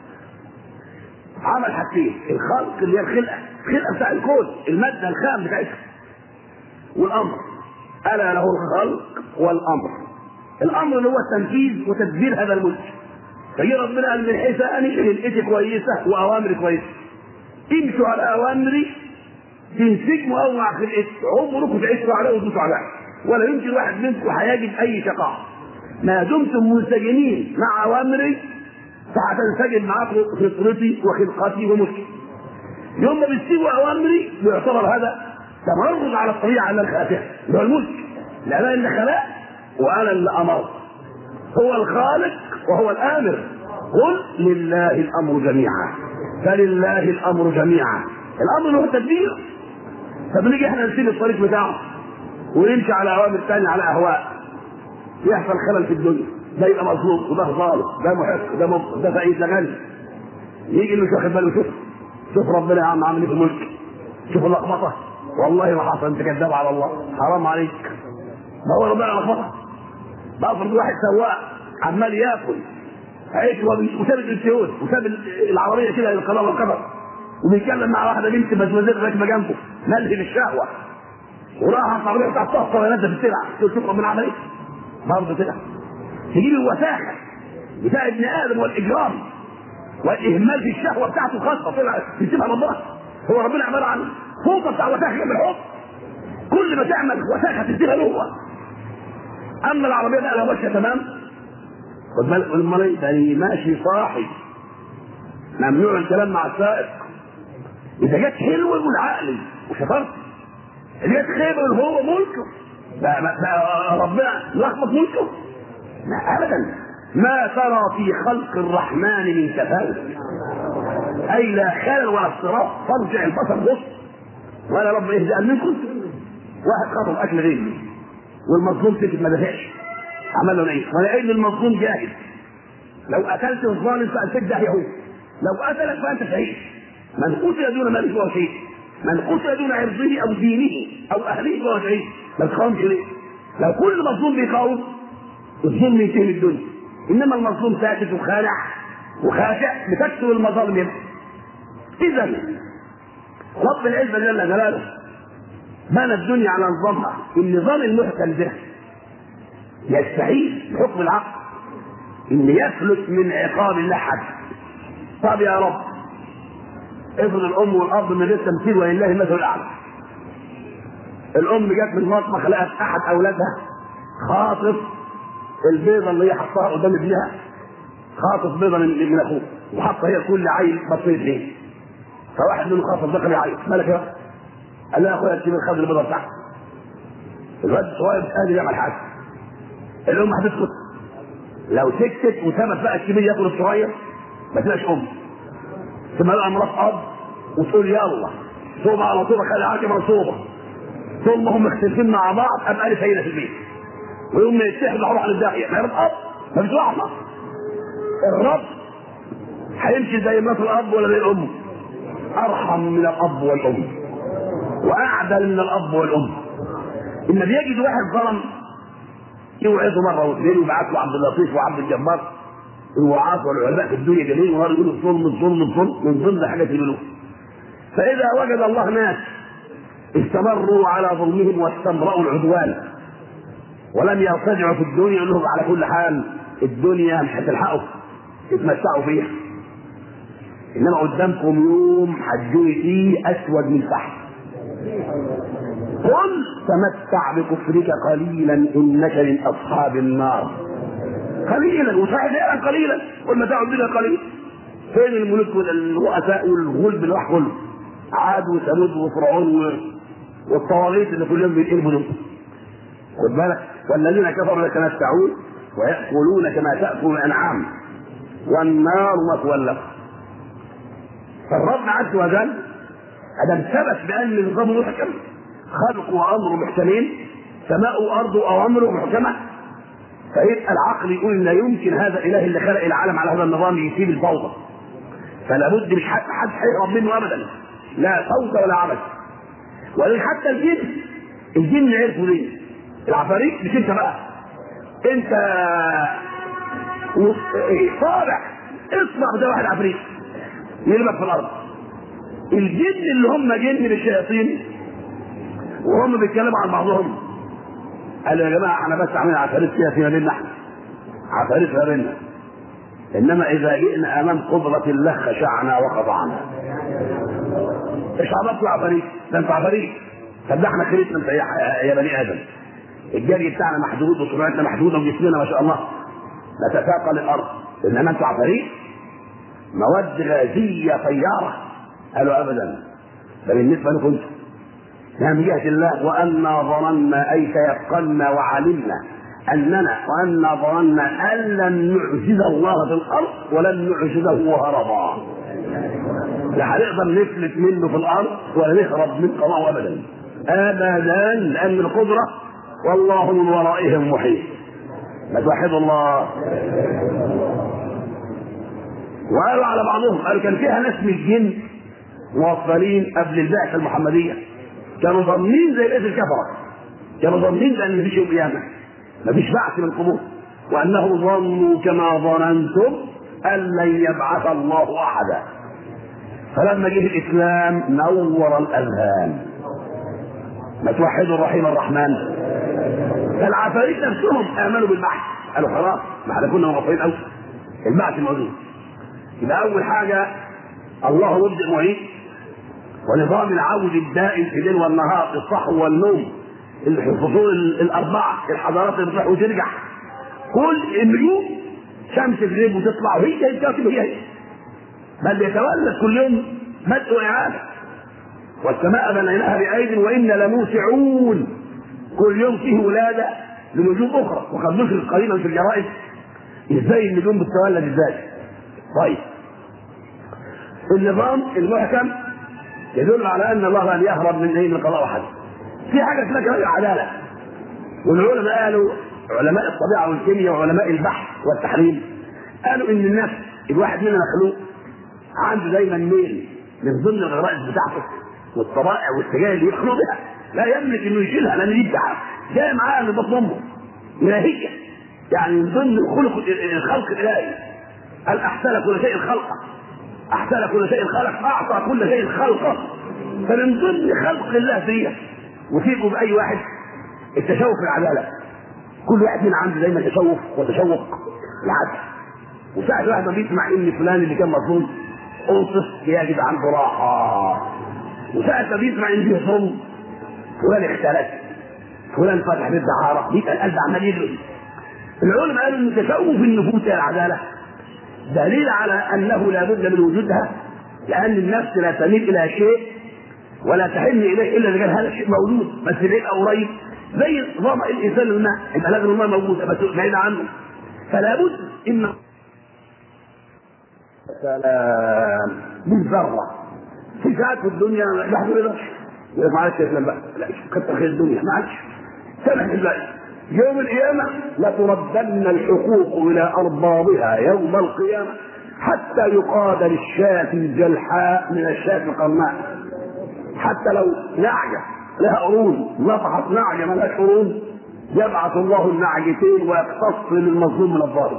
A: عمل حاجتين: الخلق اللي هي الخلقه بتاع الكون، الماده الخام بتاعتها، والامر. الا له الخلق والامر. الامر اللي هو التنفيذ وتدبير هذا الملك. فجي ربنا قال من حيث اني خلقتي كويسه واوامري كويسه، امشوا على اوامري تنسجموا او مع خلقتي، عمركم تعيشوا عليها وتدوسوا عليها، ولا يمكن واحد منكم هيجد اي شقاء. ما دمتم منسجمين مع اوامري فهتنسجم معاكم فطرتي وخلقتي وملكي. يوم ما بتسيبوا اوامري بيعتبر هذا تمرد على الطبيعه اللي خلقتها، اللي هو الملك، لان انا اللي خلق وانا اللي امرت. هو الخالق وهو الامر. قل لله الامر جميعا، فلله الامر جميعا. الامر هو التدبير. فبنيجي احنا نسيب الطريق بتاعه ونمشي على اوامر ثانيه على اهواء، يحصل خلل في الدنيا. ده يبقى مظلوم وده ظالم، ده محق وده مبطل، ده فقير ده غني. يجي اللي مش واخد باله شوف ربنا يا عم عامل ايه في الملك، شوف اللخبطه. والله ما حصل، انت كذاب على الله، حرام عليك. ما هو ربنا لخبطه. بفرض واحد سواق عمال ياكل عيش وساب الانسيون وساب العربيه كده للقضاء والقدر، وبيتكلم مع واحده بنت مزمزه راكبه جنبه ملهي بالشهوه، وراح العربيه بتاعت الطاقه ونزل في السلع. شوف ربنا عمل ايه؟ برضه كده تجيب الوساخه بتاع ابن ادم والاجرام والاهمال في الشهوه بتاعته خاصه، طلع يسيبها ربنا. هو ربنا عباره عن فوطه بتاع وساخه من الحب، كل ما تعمل وساخه تسيبها له هو. اما العربيه بقى لو ماشيه تمام، خد بالك من المريض يعني ماشي صاحي، ممنوع الكلام مع السائق. اذا جت حلوه يقول عقلي وشطرت، اذا جت خيبه هو ملكه بقى ربنا لخبط ملكه. لا ابدا، ما ترى في خلق الرحمن من تفاوت، اي لا خلل ولا اضطراب. فارجع البصر بص، ولا رب يهدأ منكم. واحد خطب اكل غيري والمظلوم سكت ما دفعش، عمل له ايه؟ وانا قايل للمظلوم جاهز، لو قتلت الظالم فانت داهيه، لو قتلك فانت شهيد. من قتل دون ماله فهو شهيد، من قتل دون عرضه او دينه او اهله فهو شهيد. ما تقاومش ليه؟ لو كل مظلوم بيقاوم الظلم ينتهي الدنيا، انما المظلوم ساكت وخالع وخاشع بتكسر المظالم يبقى. اذا رب العزه جل جلاله بنى الدنيا على نظامها، النظام المحكم ده يستحيل بحكم العقل ان يفلت من عقاب الله حد. طب يا رب افرض الام والاب من غير تمثيل ولله المثل الاعلى، الام جت من المطبخ لقت احد اولادها خاطف البيضه اللي هي حطها قدام ابنها، خاطف بيضه من اخوه وحطها هي كل عيل بسيط ليه. فواحد منهم خاطف دخل يعيط، مالك يا رب؟ قال له يا اخويا الكبير خد البيضه بتاعته. الواد الصغير مش قادر يعمل حاجه، الام هتسكت. لو سكتت وسابت بقى الكبير ياكل الصغير ما تبقاش ام. ثم بقى مرات اب وتقول يلا صوبه على صوبه خلي عادي منصوبه، ثم هم مختلفين مع بعض ابقى لي سيده في البيت ويوم يتحدوا هروح للداهيه. ما يرد اب ما فيش رحمه. الرب هيمشي زي ما في الاب ولا زي الام؟ ارحم من الاب والام واعدل من الاب والام. اما بيجد واحد ظلم يوعظه مره واثنين ويبعث له عبد اللطيف وعبد الجبار الوعاظ والعلماء في الدنيا جميل وهو يقولوا الظلم الظلم الظلم من ضمن حاجه يقولوا. فاذا وجد الله ناس استمروا على ظلمهم واستمروا العدوان ولم يرتجعوا في الدنيا يقول لهم على كل حال الدنيا مش هتلحقوا تتمتعوا فيها، انما قدامكم يوم حجوني فيه اسود من تحت. قل تمتع بكفرك قليلا انك من اصحاب النار. قليلا وصاحب ايه قليلا والمتاع الدنيا قليل. فين الملوك والرؤساء والغلب الواحد كله؟ عاد وثمود وفرعون والطواغيت اللي كل يوم بينقلبوا دول. خد بالك والذين كفروا يتمتعون ويأكلون كما تأكل الأنعام والنار مثوى لهم. فالرب عز وجل ادم ثبت بان نظامه محكم، خلقه وامره محكمين، سماء وارض واوامره محكمه، فيبقى العقل يقول لا يمكن هذا الاله اللي خلق العالم على هذا النظام يسيب الفوضى. فلا بد مش حد هيهرب منه ابدا، لا فوضى ولا عبث. ولكن حتى الجن عرفوا ليه؟ العفاريت مش انت بقى، انت صالح اصبح ده واحد عفريت يلبك في الارض. الجن اللي هم جن بالشياطين وهم بيتكلموا عن بعضهم قالوا يا جماعه احنا بس عاملين عفاريت فيها فينا بينا، احنا عفاريت فيها بينا، انما اذا جئنا امام قدره الله خشعنا وخضعنا. ايش عرفتوا عفاريت؟ ده انت عفاريت. طب ده احنا خليتنا انت يا بني ادم، الجري بتاعنا محدود وسرعتنا محدوده وجسمنا ما شاء الله نتثاقل الارض، انما انتوا عفاريت مواد غازيه طياره. قالوا ابدا، ده بالنسبه لكم انتم من جهه الله. وانا ظننا اي تيقنا وعلمنا وأنا ظننا ان لن نعجز الله في الارض ولن نعجزه هربا. لا هنقدر نفلت منه في الارض ولا نهرب من قضاءه ابدا ابدا، لان القدره والله من ورائهم محيط. ما توحدوا الله. وقالوا على بعضهم، قالوا كان فيها ناس من الجن موصلين قبل البعثه المحمديه كانوا ظنين زي بقيه الكفره، كانوا ظنين بان مفيش يوم قيامه مفيش بعث من القبور، وانهم ظنوا كما ظننتم ان لن يبعث الله احدا. فلما جه الاسلام نور الاذهان. ما توحدوا الرحيم الرحمن. فالعفاريت نفسهم امنوا بالبعث، قالوا خلاص ما احنا كنا موفقين قوي البعث موجود. يبقى اول حاجه الله مبدئ معيد، ونظام العود الدائم في الليل والنهار، الصحو والنوم، الفصول الاربعه، الحضارات اللي بتروح وترجع، كل النجوم شمس تغيب وتطلع وهي الكواكب هي بل يتولد كل يوم بدء واعاده. والسماء بنيناها بايد وانا لموسعون، كل يوم فيه ولاده لنجوم اخرى. وقد نشر قريبا في الجرائد ازاي النجوم بتتولد ازاي. طيب النظام المحكم يدل على ان الله لن يهرب من قضاء احد. في حاجه اسمها كمان العداله، والعلماء قالوا، علماء الطبيعه والكيمياء وعلماء البحث والتحليل، قالوا ان النفس الواحد مننا مخلوق عنده دايما ميل من ضمن الغرائز بتاعته والطبائع والسجاير اللي يخلق بها لا يملك انه يشيلها لان دي بتاعه جايه معاه من بطن امه الهيه، يعني من ضمن خلق الخلق الالهي. قال احسن كل شيء خلقه، احسن كل شيء خلق، اعطى كل شيء خلقه. فمن ضمن خلق الله فيها وفيكم باي واحد التشوف في العداله. كل واحد من عنده دايما تشوف وتشوق العدل، وساعة واحد ما بيسمع ان فلان اللي كان مظلوم انصف يجد عنده راحه، وساعة ما بيسمع ان فيه ظلم فلان اختلف فلان فتح بيت دعاره بيبقى القلب عمال يجري. العلماء قالوا ان تشوف النفوس الى العداله دليل على انه لا بد من وجودها، لان النفس لا تميل الى شيء ولا تحن اليه الا اذا كان هذا الشيء موجود، بس بيبقى قريب زي ظما الانسان للماء، يبقى لازم الماء موجود بس بعيد عنه. فلا بد ان سلام بالذره. في ساعات في الدنيا الواحد ما يقدرش يقول معلش يسلم بقى، لا كتر خير الدنيا معلش سامح بالله. يوم القيامه لتردن الحقوق الى اربابها يوم القيامه حتى يقاد للشاة الجلحاء من الشاة القرناء. حتى لو نعجه لها قرون نطحت نعجه ما لهاش قرون يبعث الله النعجتين ويقتص للمظلوم من الظالم.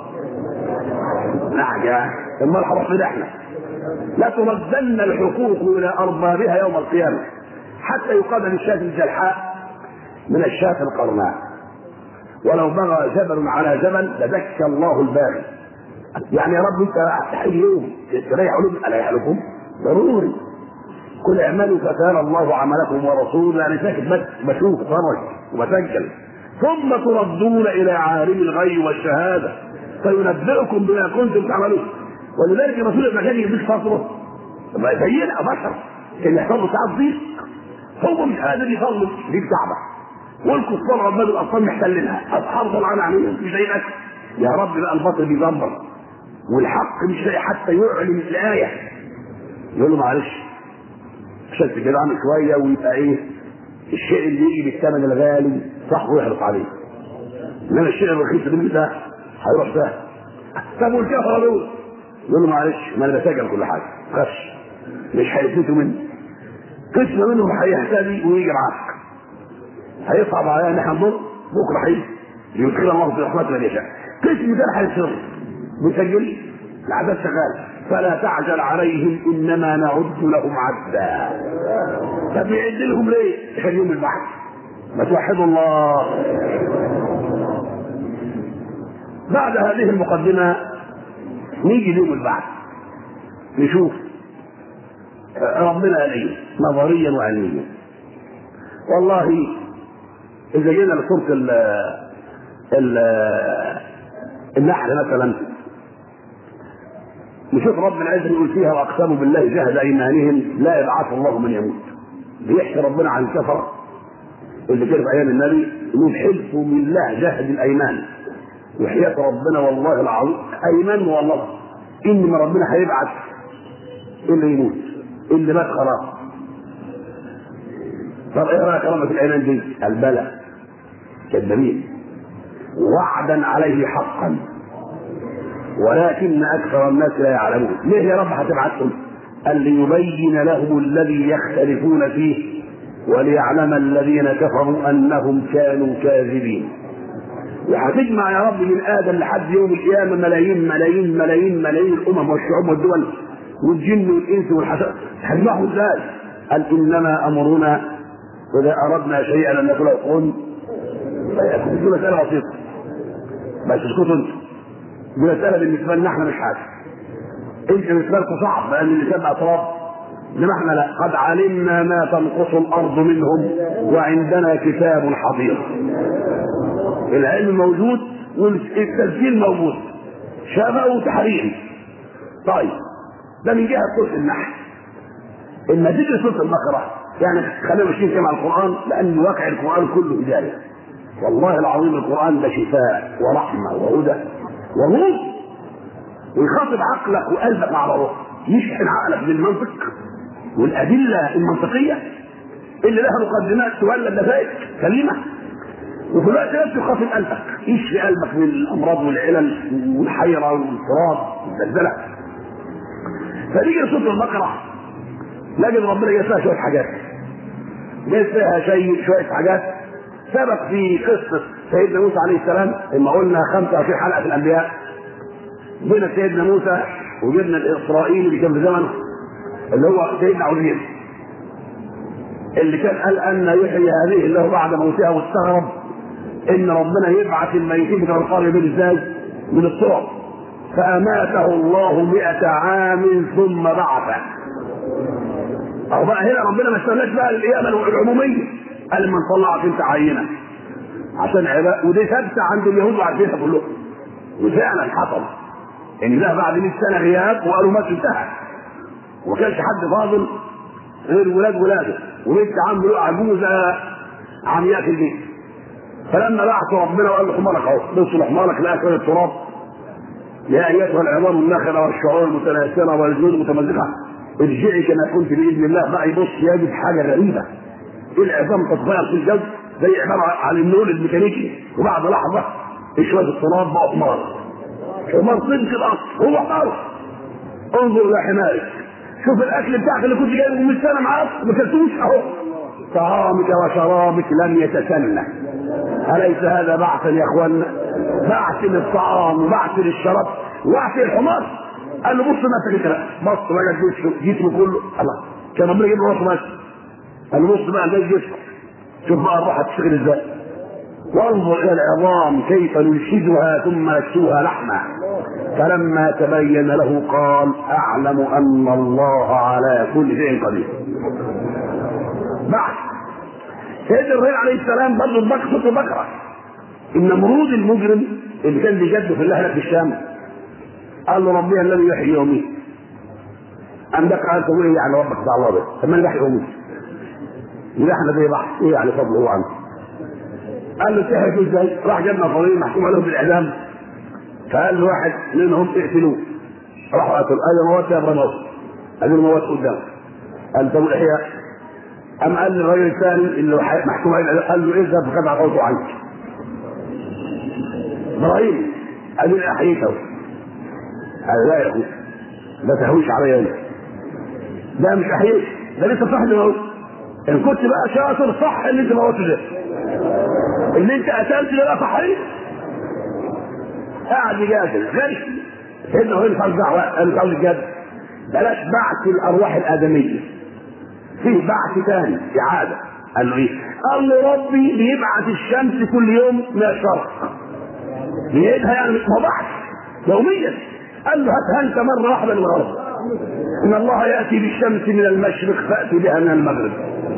A: نعجه امال هنروح احنا. لتردن الحقوق الى اربابها يوم القيامه حتى يقاد للشاة الجلحاء من الشاة القرناء. ولو بغى جبل على جبل لدك الله الباغي. يعني يا رب انت هتحيي يوم تريح علوم اريح لكم ضروري. كل اعملوا فكان الله عملكم ورسوله. انا ساكت بس بشوف اتفرج وبسجل. ثم تردون الى عالم الغيب والشهاده فينبئكم بما كنتم تعملون. ولذلك الرسول لما كان يديك فتره ما زينا بشر كان يحصل له ساعات ضيق هو مش قادر يصلي دي الكعبه والكفار عباد الاطفال محتلينها اصحاب طلعان عليهم مش لاقيين اكل. يا رب بقى الباطل بيدمر والحق مش لاقي حتى يعلن الايه. يقول له معلش عشان كده عامل شويه ويبقى ايه الشيء اللي يجي بالثمن الغالي صاحبه يحرص عليه. انما الشيء الرخيص اللي ده هيروح سهل. طب والكفره دول يقول له معلش ما انا بسجل كل حاجه خش مش هيفوتوا مني. قسم منهم هيهتدي ويجي معاك. هيصعب علينا ان احنا نضر بكره هيجي يدخل الله في رحمته من يشاء. قسم ده هيصر بيسجل العدد شغال فلا تعجل عليهم انما نعد لهم عدا. طب يعد لهم ليه؟ عشان يوم البحث. ما توحدوا الله. بعد هذه المقدمه نيجي ليوم البعث نشوف ربنا قال ايه نظريا وعلميا. والله اذا جينا لسوره النحل مثلا نشوف ربنا عز يقول فيها واقسموا بالله جهد ايمانهم لا يبعث الله من يموت. بيحكي ربنا عن الكفره اللي كان في ايام النبي يقول حلفوا بالله جهد الايمان وحياة ربنا والله العظيم ايمان والله ان ربنا هيبعث اللي يموت اللي مات خلاص. طب ايه رايك ربنا في الايمان دي؟ البلى كذابين وعدا عليه حقا ولكن اكثر الناس لا يعلمون. ليه يا رب هتبعثهم؟ قال ليبين لهم الذي يختلفون فيه وليعلم الذين كفروا انهم كانوا كاذبين. وهتجمع يا رب من ادم لحد يوم القيامه ملايين ملايين ملايين ملايين الامم والشعوب والدول والجن والانس والحشرات. هتجمعهم ازاي؟ قال انما امرنا اذا اردنا شيئا ان نقول له كن فيكون. دي مساله بسيطه بس اسكتوا انتوا. دي مساله بالنسبه لنا احنا مش حاجه. انت بالنسبه لكم صعب لان اللي كان اطراف انما احنا لا. قد علمنا ما تنقص الارض منهم وعندنا كتاب حفيظ. العلم موجود والتسجيل موجود شفاء وتحريم. طيب ده من جهه سوره النحل. اما تيجي سوره البقره يعني خلينا ماشيين كده مع القران لان واقع القران كله هدايه. والله العظيم القران ده شفاء ورحمه وهدى ونور ويخاطب عقلك وقلبك على روحك يشحن عقلك بالمنطق والادله المنطقيه اللي لها مقدمات تولد نتائج سليمه وفي الوقت نفسه يخاطب قلبك يشفي قلبك من الامراض والعلل والحيره والاضطراب والزلزله. فنيجي لسوره البقره نجد ربنا جاب فيها شويه حاجات. جاب فيها شويه حاجات سبق في قصه سيدنا موسى عليه السلام. لما قلنا 25 حلقه في الانبياء بين سيدنا موسى وجبنا الاسرائيلي اللي كان في زمنه اللي هو سيدنا عزير اللي كان قال ان يحيي هذه الله بعد موتها واستغرب ان ربنا يبعث الميتين في القرن بالزاج من التراب فاماته الله 100 عام ثم بعثه. او بقى هنا ربنا ما استناش بقى القيامه العموميه قال من طلعت انت عينه عشان عباء ودي ثابته عند اليهود وعارفينها كلهم وفعلا حصل ان ده بعد 100 سنه غياب وقالوا مات انتهى وما كانش حد فاضل غير ولاده وبنت عمه عجوزه عمياء في البيت. فلما بعثوا ربنا وقال له حمارك اهو بص لحمارك لقى شويه تراب يا ايتها العظام النخره والشعور المتناثره والجنود المتمزقه ارجعي كما كنت باذن الله. بقى يبص يجد حاجه غريبه، العظام تتغير في الجو زي عباره عن النول الميكانيكي، وبعد لحظه شويه التراب بقى حمار، حمار طبق الاصل، هو حمار. انظر الى حمارك، شوف الاكل بتاعك اللي كنت جايبه من سنه معاك ما كلتوش اهو، طعامك وشرابك لم يتسنى. اليس هذا بعث يا اخوانا؟ بعث للطعام وبعث للشراب وبعث للحمار. قال له بص نفسك كده، بص بقى جسمه كله، الله كان ربنا يجيب له راسه ماشي. قال له بص بقى ده جسمه، شوف بقى الروح هتشتغل ازاي. وانظر الى العظام كيف ننشدها ثم نكسوها لحما. فلما تبين له قال اعلم ان الله على كل شيء قدير. بعد سيدنا ابراهيم عليه السلام برضه البقره بكره النمرود المجرم اللي كان بيجد في الله في الشام، قال له ربي الذي يحيي يومي. قام ده قال تقول ايه يعني ربك بتاع الله ده؟ طب ما يحيي يومي يبقى احنا زي بعض، ايه يعني فضله هو عنه؟ قال له تحيي ازاي؟ راح جاب نفرين محكوم عليهم بالاعدام، فقال له واحد منهم اقتلوه، راحوا قتلوا. قال له موت يا ابراهيم، قال له موت قدامه. قال طب الاحياء؟ قام قال للراجل الثاني اللي محكوم عليه قال له اذهب فقد عفوت عنك. ابراهيم قال له احييته. قال لا يا اخوي ده تهويش عليا انا، ده مش احييك، ده لسه صح اللي موت. ان كنت بقى شاطر صح اللي انت موته ده، اللي انت قتلت ده بقى صحيح. قاعد يجادل غير سيدنا ابراهيم مش عاوز دعوه، قال مش عاوز يجادل، بلاش بعث الارواح الادميه، فيه بعث ثاني اعاده. قال له ايه؟ قال له ربي بيبعث الشمس كل يوم من الشرق، بيدها يعني مش بعث يوميا. قال له هاتها انت مره واحده من الغرب، ان الله ياتي بالشمس من المشرق فاتي بها من المغرب.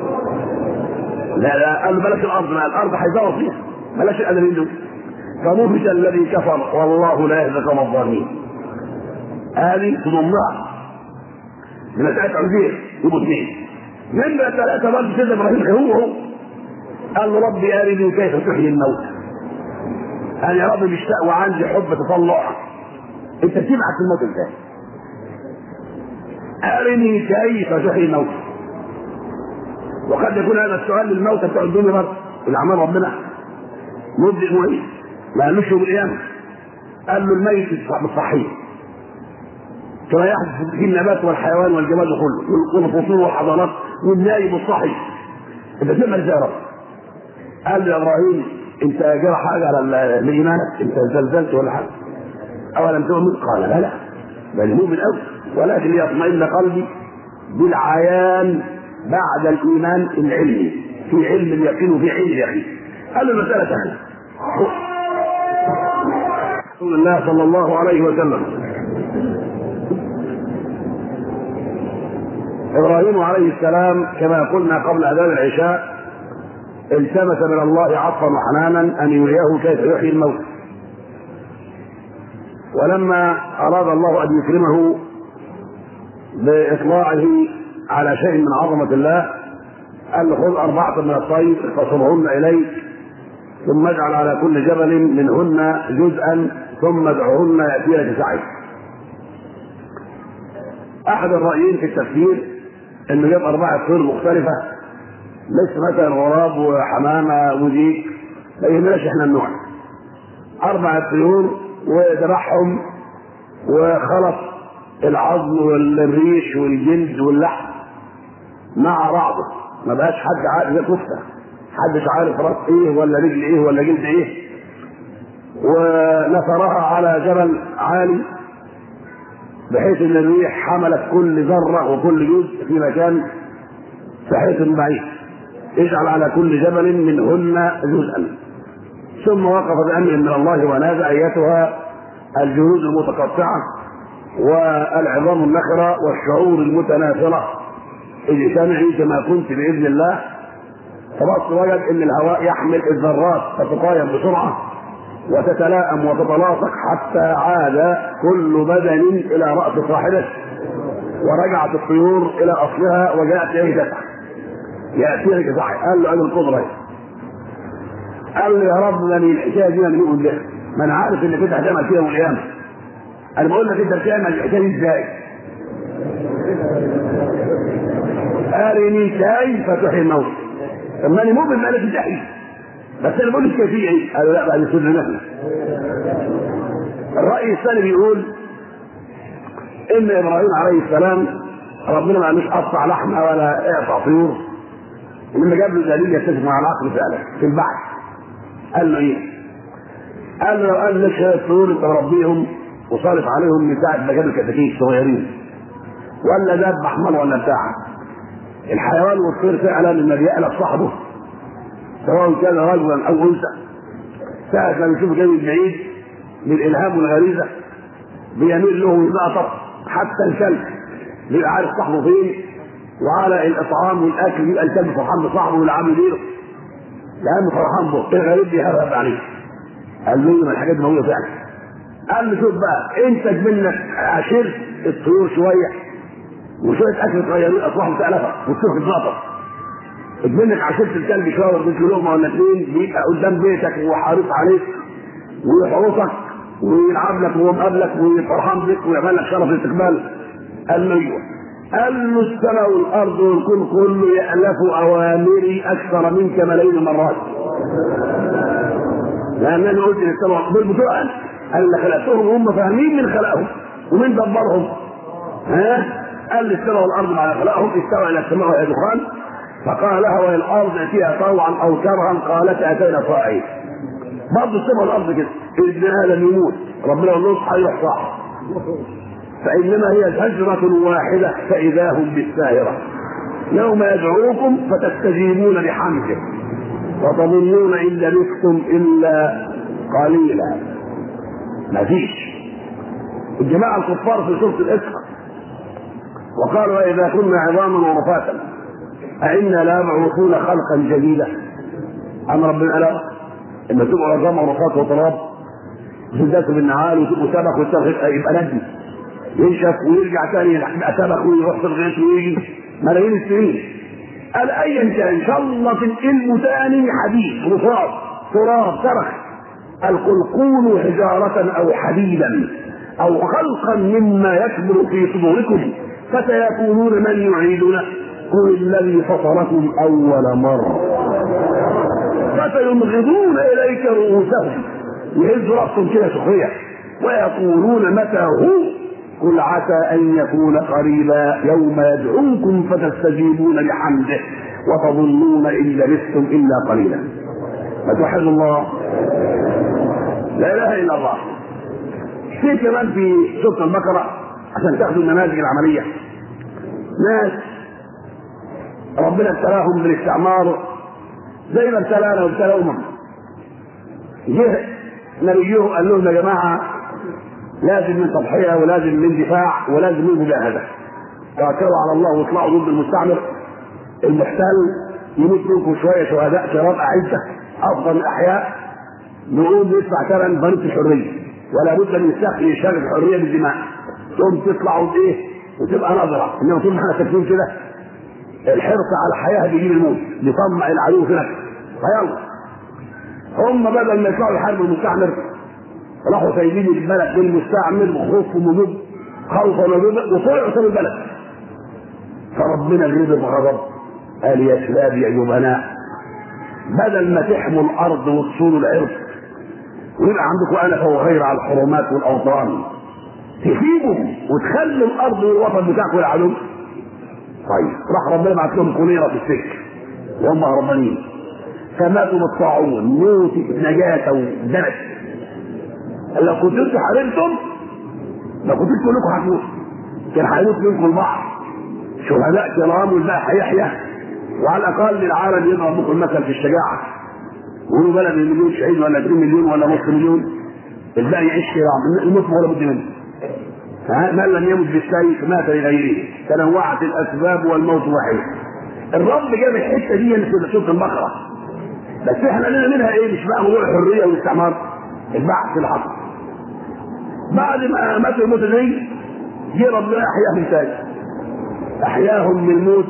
A: لا قال له بلاش الارض، ما الارض هيدور فيها، بلاش الادمين دول. فمهج الذي كفر والله لا يهدي القوم الظالمين. هذه تضمها من مسألة عزير يبقوا اثنين. نمرة ثلاثة برضه سيدنا ابراهيم هو قال له ربي ارني كيف تحيي الموت. قال يا رب مشتاق وعندي حب تطلع، انت بتبعت الموت ازاي؟ ارني كيف تحيي الموت. وقد يكون هذا السؤال للموتى بتوع الدنيا برضه، الاعمال ربنا مبدئ معيد ما قالوش يوم القيامه. قال له الميت بالصحيح كما يحدث في النبات والحيوان والجماد كله والفصول والحضارات والنايم الصحي، انت تسمع ازاي يا رب؟ قال له يا ابراهيم انت جرى حاجه على الايمانك؟ انت زلزلت ولا حاجه؟ اولم تؤمن؟ قال لا لا بل مؤمن قوي ولكن يطمئن قلبي بالعيان بعد الايمان العلمي، في علم اليقين وفي علم اليقين. قال له المساله ثانيه. رسول الله صلى الله عليه وسلم ابراهيم عليه السلام كما قلنا قبل اذان العشاء التمس من الله عطفا وحنانا ان يريه كيف يحيي الموت. ولما اراد الله ان يكرمه باطلاعه على شيء من عظمه الله قال له خذ 4 من الطير فصرهن اليك ثم اجعل على كل جبل منهن جزءا ثم ادعهن ياتينك سعي. احد الرايين في التفسير انه جاب 4 طيور مختلفه، مش مثلا غراب وحمامه وديك، ما يهمناش احنا النوع. 4 طيور وذبحهم وخلط العظم والريش والجلد واللحم مع بعضه، ما بقاش حد عارف ده كفته، محدش عارف راس ايه ولا رجل ايه ولا جلد ايه. ونثرها على جبل عالي بحيث ان الريح حملت كل ذره وكل جزء في مكان بحيث بعيد. اجعل على كل جبل منهن جزءا. ثم وقف بامر من الله ونادى ايتها الجنود المتقطعه والعظام النخره والشعور المتناثره اجتمعي كما كنت باذن الله. فبص وجد ان الهواء يحمل الذرات فتطاير بسرعه وتتلائم وتتلاصق حتى عاد كل بدن الى راس صاحبه، ورجعت الطيور الى اصلها وجاءت اليه تسعى. ياتيك سعي. قال له ادي القدره. قال له يا رب من الحكايه دي انا بقول لك، ما انا عارف ان كنت هتعمل فيها يوم القيامه. انا بقول لك انت بتعمل الحكايه ازاي؟ ارني كيف تحيي الموت. اما انا مؤمن بانك تحيي، بس انا بقول لك كيفيه ايه؟ قالوا لا بقى يصير نحن. الراي الثاني بيقول ان ابراهيم عليه السلام ربنا ما قالوش قطع لحمه ولا اقطع طيور، انما جاب له دليل يتفق مع العقل فعلا في البعث. قال له ايه؟ قال له لو قال لك شويه طيور انت مربيهم وصارف عليهم من ساعه ما جاب الكتاكيت صغيرين ولا ذبح حمار ولا بتاع، الحيوان والطير فعلا لما بيألف صاحبه سواء كان رجلا او انثى ساعه ما بيشوفه جاي من بعيد بالالهام والغريزه بيميل له ويبقى طب. حتى الكلب بيبقى عارف صاحبه فين، وعلى الاطعام والاكل يبقى الكلب فرحان بصاحبه واللي عامل ايده لانه فرحان به، الغريب بيهرب عليه. قال له ما الحاجات دي موجوده فعلا. قال له شوف بقى انتج منك عشرت الطيور شويه وشويه اكل صغيرين اصبحوا تألفه وتشوف الزعتر، منك عشرت الكلب شويه وربيت له لقمه ولا اثنين بيبقى قدام بيتك وحريص عليك ويحرسك ويلعب لك وهو مقابلك ويفرحان بك ويعمل لك شرف الاستقبال. قال له ايوه. قال له السماء والارض والكون كله يألف اوامري اكثر منك ملايين مرات. لان انا قلت للسماء بالبطوله قال اللي خلقتهم هم فاهمين من خلقهم ومن دبرهم. قال للسماء والارض بعد خلقهم استوى الى السماء وهي دخان فقال لها وهي الارض اتيها طوعا او كرها قالت اتينا طائعين. برضه السماء والارض كده ابن ادم يموت ربنا يقول له اصحى يروح صاح، فانما هي زجرة واحدة فاذا هم بالساهرة يوم يدعوكم فتستجيبون بحمده وتظنون ان لبثتم الا قليلا. مفيش. الجماعة الكفار في سورة الاسراء وقالوا اذا كنا عظاما ورفاتا أئنا لمبعوثون خلقا جديدا. أم ربنا قال إما تبقوا عظام ورفات وتراب تداسوا بالنعال وتبقوا سبك والسبك يبقى ندي ينشف ويرجع ثاني يبقى سبك ويروح في الغيط ويجي ملايين السنين. قال أيا كان إن شاء الله تنقلوا ثاني حديد رصاص تراب سرخ. قال قل كونوا حجارة أو حديدا أو خلقا مما يكبر في صدوركم فسيقولون من يعيدنا قل الذي فطركم اول مره فسينغضون اليك رؤوسهم يهزوا راسهم كده سخريه ويقولون متى هو قل عسى ان يكون قريبا يوم يدعوكم فتستجيبون لحمده وتظنون ان لبثتم الا قليلا. فتوحد الله لا اله الا الله. في كمان في سوره البقره عشان تاخذوا النماذج العمليه ناس ربنا ابتلاهم بالاستعمار زي ما ابتلانا وابتلاهم. جه نبيه قال لهم يا جماعه لازم من تضحيه ولازم من دفاع ولازم من مجاهده. توكلوا على الله واطلعوا ضد المستعمر المحتل يموت منكم شويه شهداء كرام اعزه افضل من الاحياء نقوم ندفع ثمن ضريبه الحريه ولا بد من السخي يشارك الحريه بالدماء. تقوم تطلعوا بايه وتبقى نظره انما طول ما احنا ساكتين كده الحرص على الحياه بيجيب الموت بيطمع العدو في نفسه. فيلا هم بدل ما يطلعوا يحاربوا المستعمر راحوا سايبين البلد للمستعمر وخوف ومجد خوفا وجبا وطلعوا سابوا البلد. فربنا غضب غضب قال يا شباب يا جبناء بدل ما تحموا الارض وتصونوا العرض ويبقى عندكم انفه وغير على الحرمات والاوطان تسيبهم وتخلوا الارض والوطن بتاعكم العدو. طيب راح ربنا بعت لهم كوليرا في السكه وهم هربانين فماتوا بالطاعون موت نجاسه ودنس. لو كنتوا حاربتم لو كنتوا كلكم هتموتوا كان هيموت منكم البحر شهداء كرام والباقي هيحيا وعلى الاقل العالم يضرب بكم المثل في الشجاعه ويقولوا بلد مليون شهيد ولا 2 مليون ولا نص مليون الباقي يعيش كرام الموت ولا بد منه. من لم يمت بالسيف مات لغيره تنوعت الاسباب والموت واحد. الرب جاب الحته دي في سوره البقره بس احنا لنا منها ايه؟ مش بقى موضوع الحريه والاستعمار البعث الحق بعد ما ماتوا الموت دي جه ربنا احياهم تاني احياهم من الموت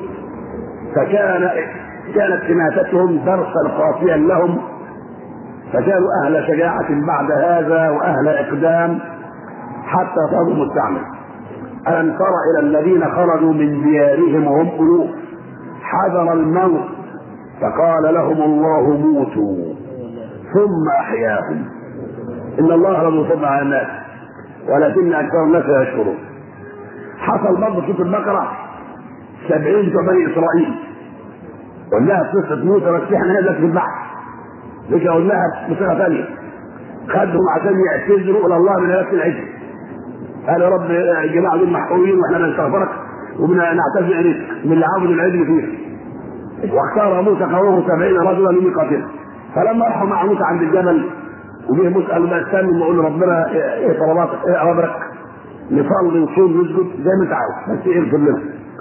A: كانت إماتتهم درسا قاسيا لهم فكانوا اهل شجاعه بعد هذا واهل اقدام حتى صاروا مستعمل. ألم تر إلى الذين خرجوا من ديارهم وهم ألوف حذر الموت فقال لهم الله موتوا ثم أحياهم إن الله لم يصب على الناس ولكن أكثر الناس لا يشكرون. حصل برضه في البقرة 70 بتوع بني إسرائيل قلناها قصة موسى بس احنا نزلت في البحر لكن قلناها بصيغة ثانية. خدهم عشان يعتذروا إلى الله من نفس العجل. قال يا رب الجماعة دول محقوقين واحنا بنستغفرك وبنعتذر إليك من اللي عبد العجل فيه. واختار موسى قومه 70 رجلا لميقاتهم. فلما راحوا مع موسى عند الجبل وجه موسى قال له بقى استنى نقول ربنا ايه طلباتك ايه امرك نصلي نصوم نسجد زي ما انت عاوز بس اغفر لنا.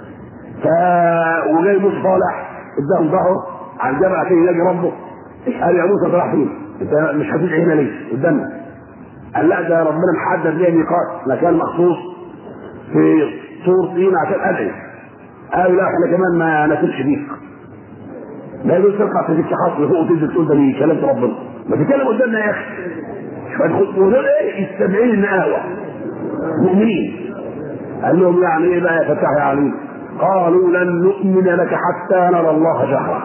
A: وجاي موسى طالع قدام ظهره على الجبل عشان يلاقي ربه. قال يا موسى طلع فين؟ انت مش هتيجي هنا ليه؟ قدامنا. قال لا ده ربنا محدد ليه ميقات مكان مخصوص في طور طين عشان ادعي. قالوا لا احنا كمان ما ناكلش فيك. لا يقول ترقع في الشخص اللي فوق وتنزل تقول ده ليه كلام ربنا. ما تتكلم قدامنا يا اخي. ودول ايه السبعين النقاوة مؤمنين. قال لهم يعني ايه بقى يا فتاح يا عليم؟ قالوا لن نؤمن لك حتى نرى الله جهرة.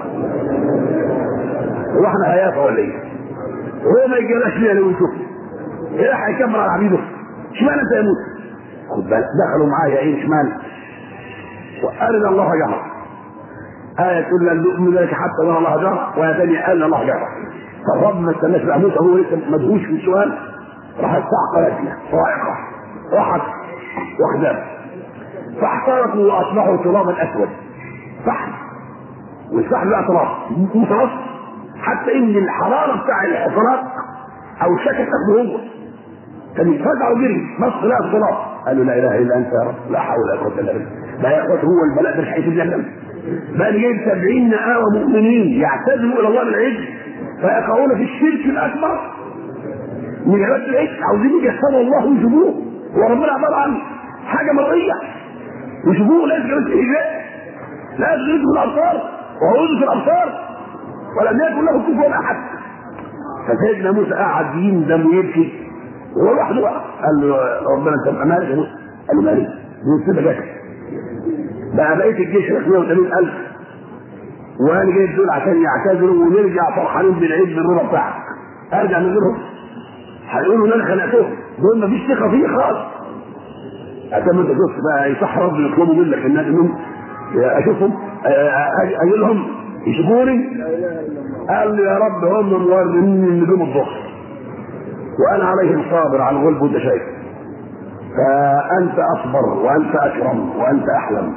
A: واحنا هيافة ولا ايه؟ هو ما يجيلاش ليه لو يشوف ايه هيكمل على عبيده؟ اشمعنى انت يا موسى؟ خد بالك دخلوا معايا ايه اشمعنى؟ وارنا الله جهرة. آية تقول لن نؤمن لك حتى نرى الله جهرة وآية ثانية قال الله جهرة. فالرب ما استناش بقى موسى هو لسه مدهوش في السؤال راح الساعة قلتنا صاعقة راحت واخداه فاحترقوا واصبحوا ترابا اسود فحم. والفحم بقى تراب متوسط حتى ان الحراره بتاع الاحتراق او شكل تاخده هو كان يتفزع وجري نص لا الصلاه. قالوا لا اله الا انت يا رب لا حول ولا قوه الا بالله. ده يا اخوات هو البلاء من حيث الجهنم. بقى جايب 70 نقاوه مؤمنين يعتذروا الى الله بالعجل فيقعون في الشرك الاكبر من عباده العجل عاوزين يجسدوا الله ويجيبوه. وربنا عباره عن حاجه مرئيه ويجيبوه لا يسجد الاستهزاء لا يسجد في الابصار وهو في الابصار ولم يكن له كفوا احد. فسيدنا موسى قعد يندم ويبكي وهو لوحده بقى. قال له ربنا انت مالك يا موسى؟ قال له مالك؟ موسى ده بقى بقيه الجيش 180,000 وانا جايب دول عشان يعتذروا ونرجع فرحانين بالعيد بالرضا بتاعك. ارجع من غيرهم هيقولوا انا خلقتهم دول مفيش ثقه فيه خالص. اتم انت شفت بقى يصح ربنا يطلبوا منك الناس انهم اشوفهم اجي لهم يشوفوني. قال لي يا رب هم موردين من نجوم الظهر وانا عليهم صابر على الغلب وانت شايف فانت اصبر وانت اكرم وانت احلم.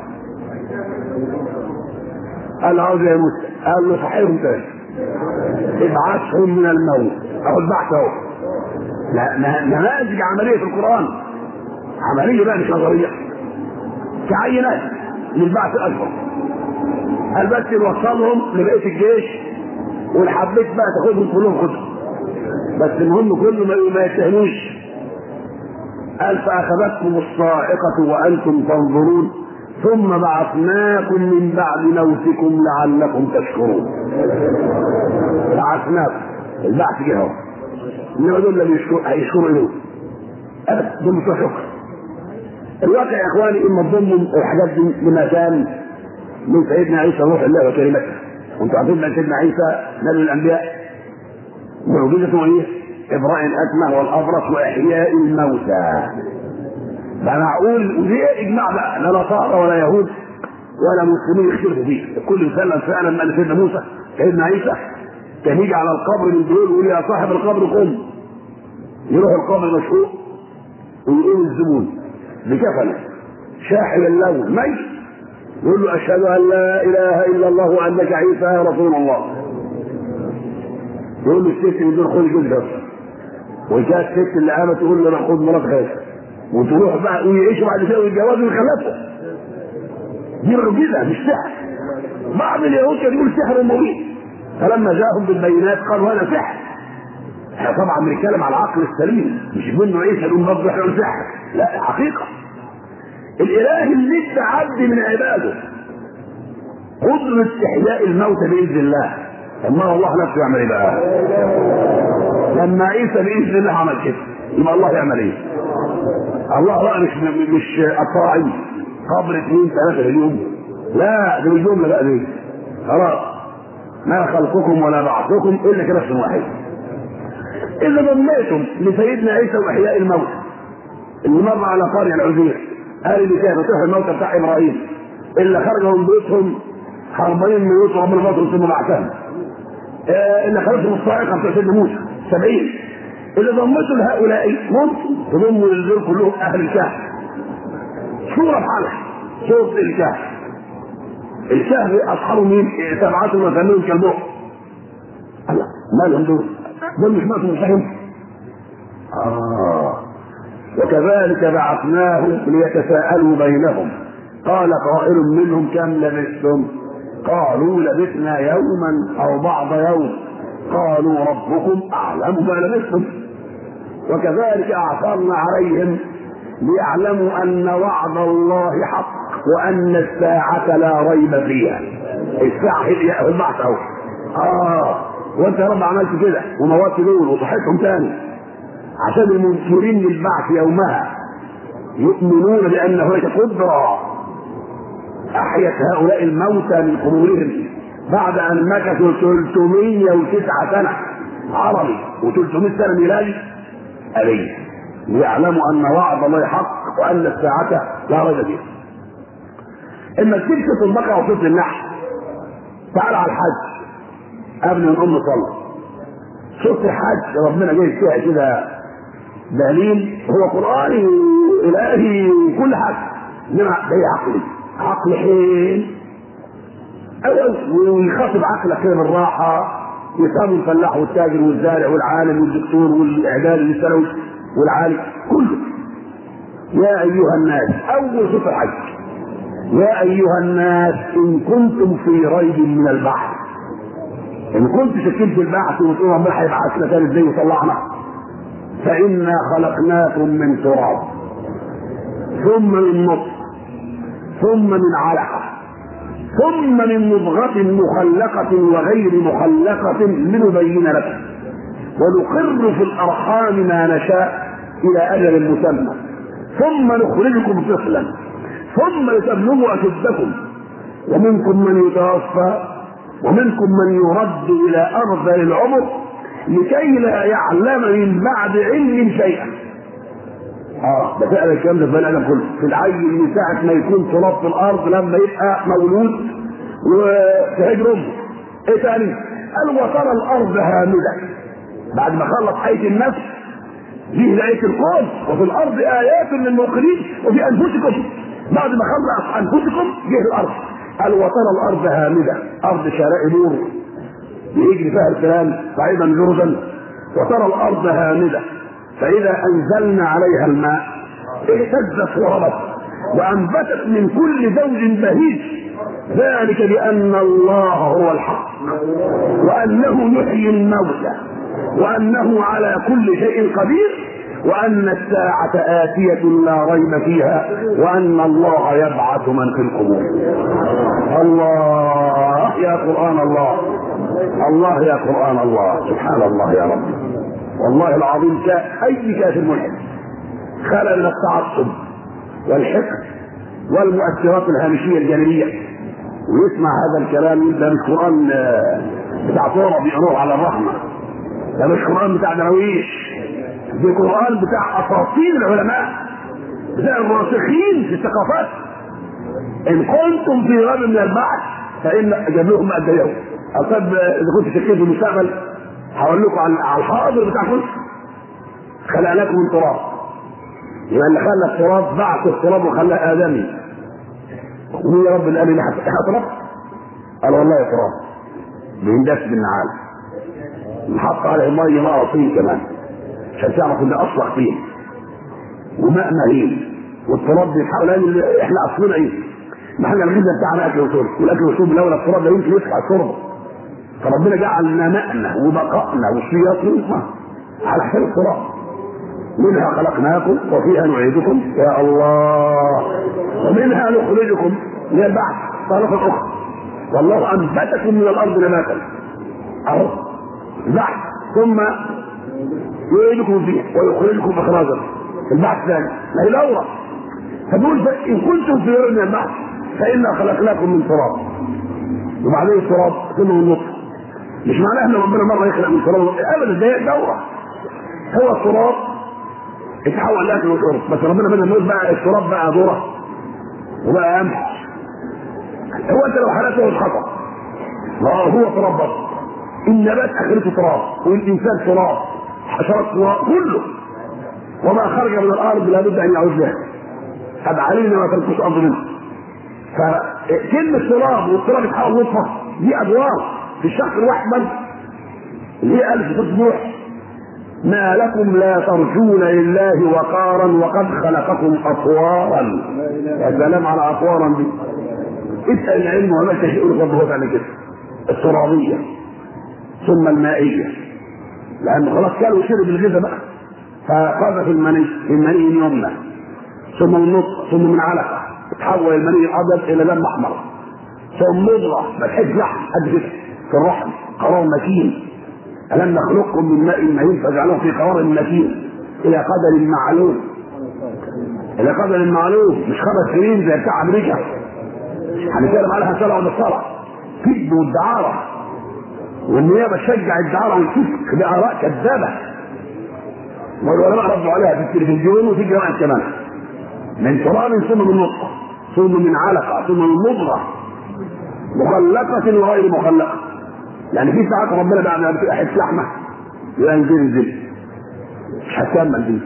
A: قال عاوز يا موسى. قال له صحيهم تاني ابعثهم من الموت اهو البحث اهو. نماذج عمليه في القران عمليه بقى مش نظريه كعينات للبعث الاكبر. قال بس نوصلهم لبقيه الجيش والحبيت بقى تاخدهم كلهم خدهم بس المهم كله ما يتهموش. قال فاخذتكم الصاعقه وانتم تنظرون ثم بعثناكم من بعد موتكم لعلكم تشكرون. بعثناكم البعث جه اهو انما دول اللي هيشكروا اليه ابدا دول مش شكر. الواقع يا اخواني ان ضمن الحاجات دي لما كان من سيدنا عيسى روح الله وكلمته. وانتم عارفين ان سيدنا عيسى نبي الانبياء معجزته ايه؟ ابراء الاكمه والابرص واحياء الموتى. ده معقول ودي اجماع بقى لا نصارى ولا يهود ولا مسلمين يختلفوا فيه. الكل يسلم فعلا ما سيدنا موسى سيدنا عيسى كان يجي على القبر من دول ويقول يا صاحب القبر قم. يروح القبر مشهور ويقول الزبون بكفنه شاحب اللون ميت يقول له اشهد ان لا اله الا الله وانك عيسى يا رسول الله. يقول له الست من دول خذ جوزها وكانت الست اللي قامت تقول له انا خذ مرات خالتي وتروح بقى ويعيشوا بعد كده ويتجوزوا ويخلفوا. دي معجزه مش سحر. بعض اليهود كان يقول سحر مبين فلما جاءهم بالبينات قالوا هذا سحر. احنا طبعا بنتكلم على العقل السليم مش منه عيسى يقول برضه احنا نقول سحر لا حقيقه. الاله اللي استعد من عباده قدرة استحياء الموت باذن الله. اما الله نفسه يعمل ايه بقى؟ لما عيسى باذن الله عمل كده يبقى الله يعمل ايه؟ الله بقى مش الطاعين قبل 2 3 اليوم، لا دي مش جمله بقى دي خلاص. ما خلقكم ولا بعثكم الا كنفس واحد. اذا ضميتم لسيدنا عيسى واحياء الموت اللي مر على قريه العزير، قال اللي كانت تروح الموتى بتاع ابراهيم اللي خرجوا من بيوتهم هربانين من بيوتهم ربنا فاضل ثم بعثهم، اللي خرجوا من الصاعقه بتاع سيدنا موسى 70. اللي ضمته لهؤلاء ممكن تضموا للذل كلهم اهل الكهف. صوره بحالها صوره الكهف. الكهف اصحابه مين؟ 7 وثمانين كالبؤ. الله مالهم دول مش ماتوا مستحيل. وكذلك بعثناهم ليتساءلوا بينهم قال قائل منهم كم لبثتم؟ قالوا لبثنا يوما او بعض يوم قالوا ربكم اعلم ما لبثتم. وكذلك اعثرنا عليهم ليعلموا ان وعد الله حق وان الساعه لا ريب فيها. الساعه هي البعث اهو. وانت يا رب عملت كده وموت دول وصحتهم تاني عشان المنكرين للبعث يومها يؤمنون بان هناك قدره احيت هؤلاء الموتى من قبورهم بعد ان مكثوا 309 سنه عربي و300 سنه ميلادي أليه، ليعلموا ان وعد الله حق وان الساعه لا ريب فيها. اما تكتب في البقره وسوره النحل تعال على الحج قبل ما نقوم نصلي. سوره الحج ربنا جاي فيها كده دليل هو قراني الهي وكل حاجه، انما ده عقل حين ويخاطب عقلك كده بالراحه، يفهم الفلاح والتاجر والزارع والعالم والدكتور والاعدادي والثانوي والعالم كله. يا ايها الناس اول سوره الحج يا ايها الناس ان كنتم في ريب من البعث، ان كنت شكيت في البعث وتقول ربنا هيبعثنا ثالث زي وطلعنا فانا خلقناكم من تراب ثم من نطفه ثم من علقه ثم من مضغة مخلقة وغير مخلقة لنبين لكم ونقر في الأرحام ما نشاء إلى أجل مسمى ثم نخرجكم طفلا ثم لتبلغوا أشدكم ومنكم من يتوفى ومنكم من يرد إلى أرذل العمر لكي لا يعلم من بعد علم شيئا. ده فعلا الكلام ده في بني ادم كله، في العيل من ساعه ما يكون تراب في الارض لما يبقى مولود وتهجر امه. ايه تاني؟ قال وترى الارض هامده بعد ما خلص آية النفس دي آية الكون وفي الارض ايات للموقنين وفي انفسكم بعد ما خلص انفسكم جه الارض. قال وترى الارض هامده ارض شارع نور يجري فيها الكلام صعيدا جرزا. وترى الارض هامده فإذا أنزلنا عليها الماء اهتزت وربت وأنبتت من كل زوج بهيج ذلك بأن الله هو الحق وأنه يحيي الموتى وأنه على كل شيء قدير وأن الساعة آتية لا ريب فيها وأن الله يبعث من في القبور. الله يا قرآن الله، الله يا قرآن الله، سبحان الله يا رب. والله العظيم اي كافر ملحد خلى من التعصب والحقد والمؤثرات الهامشيه الجانبيه ويسمع هذا الكلام ده مش قران بتاع طوره بيقروه على الرحمه، ده مش قران بتاع دراويش، ده قران بتاع اساطير العلماء بتاع الراسخين في الثقافات. ان كنتم في ريب من البعث فان جاب لهم قد يوم. طب اذا كنت شكيت في المستقبل هقول لكم على الحاضر بتاعكم. خلقناكم من تراب، يبقى اللي خلى التراب بعث التراب وخلاه ادمي. ومين يا رب اللي قال لي احنا تراب؟ قال والله يا تراب بيندس بالنعال نحط عليه ميه ماء طين كمان عشان تعرف ان اصلح طين وماء مهين والتراب بيحاول احنا اصلنا ايه؟ ما احنا الغذاء بتاعنا اكل وشرب والاكل والشرب لولا التراب ده يمكن يصحى الشرب. فربنا جعل نمائنا وبقائنا وسياطنا على حساب التراب. منها خلقناكم وفيها نعيدكم يا الله ومنها نخرجكم من البعث طرفا اخرى والله انبتكم من الارض نباتا اهو البعث ثم يعيدكم فيه ويخرجكم اخراجا البحث ثاني، ما هي دورة. فبيقول إن كنتم في غير من البحث فإنا خلقناكم من تراب، وبعدين التراب ثم النطفة. مش معناه ان ربنا مره يخلق من تراب ابدا، ده دوره. هو التراب اتحول لاكل وشرب، بس ربنا بدل ما يقول بقى التراب بقى ذره وبقى قمح. هو انت لو حرقته الخطا، لا هو تراب بس. النبات اخرته تراب، والانسان تراب، حشرات تراب، كله. وما خرج من الارض لابد ان يعود لها. قد علمنا ما تنقص الارض منه. فكلمه تراب والتراب يتحول نطفه دي ادوار في الشخص الواحد بس. ليه ألف تطبوح؟ ما لكم لا ترجون لله وقارا وقد خلقكم أطوارا. يا سلام على أطوارا دي. اسأل العلم وما تشيء ربه على كده. الترابية ثم المائية، لأنه خلاص كانوا يشرب الغذاء بقى، فقذف المني يمنى، ثم من نطفة، ثم من علقة تحول المني الأبيض إلى دم أحمر، ثم مضغة ملحد لحم قد كده في الرحم، قرار متين. ألم نخلقكم من ماء مهين فجعلوه في قرار متين إلى قدر معلوم. إلى قدر معلوم، مش 5 سنين زي بتاع أمريكا هنتكلم عليها صلاة والصلاة. كذب والدعارة، والنيابة تشجع الدعارة والكذب بآراء كذابة، والعلماء ردوا عليها في التلفزيون وفي الجرائد كمان. من تراب ثم من نطفة، ثم من علقة، ثم من مضغة مخلقة وغير مخلقة. يعني في ساعات ربنا بعد ما بتبقى حته لحمه يبقى ينزل مش هتكمل دي،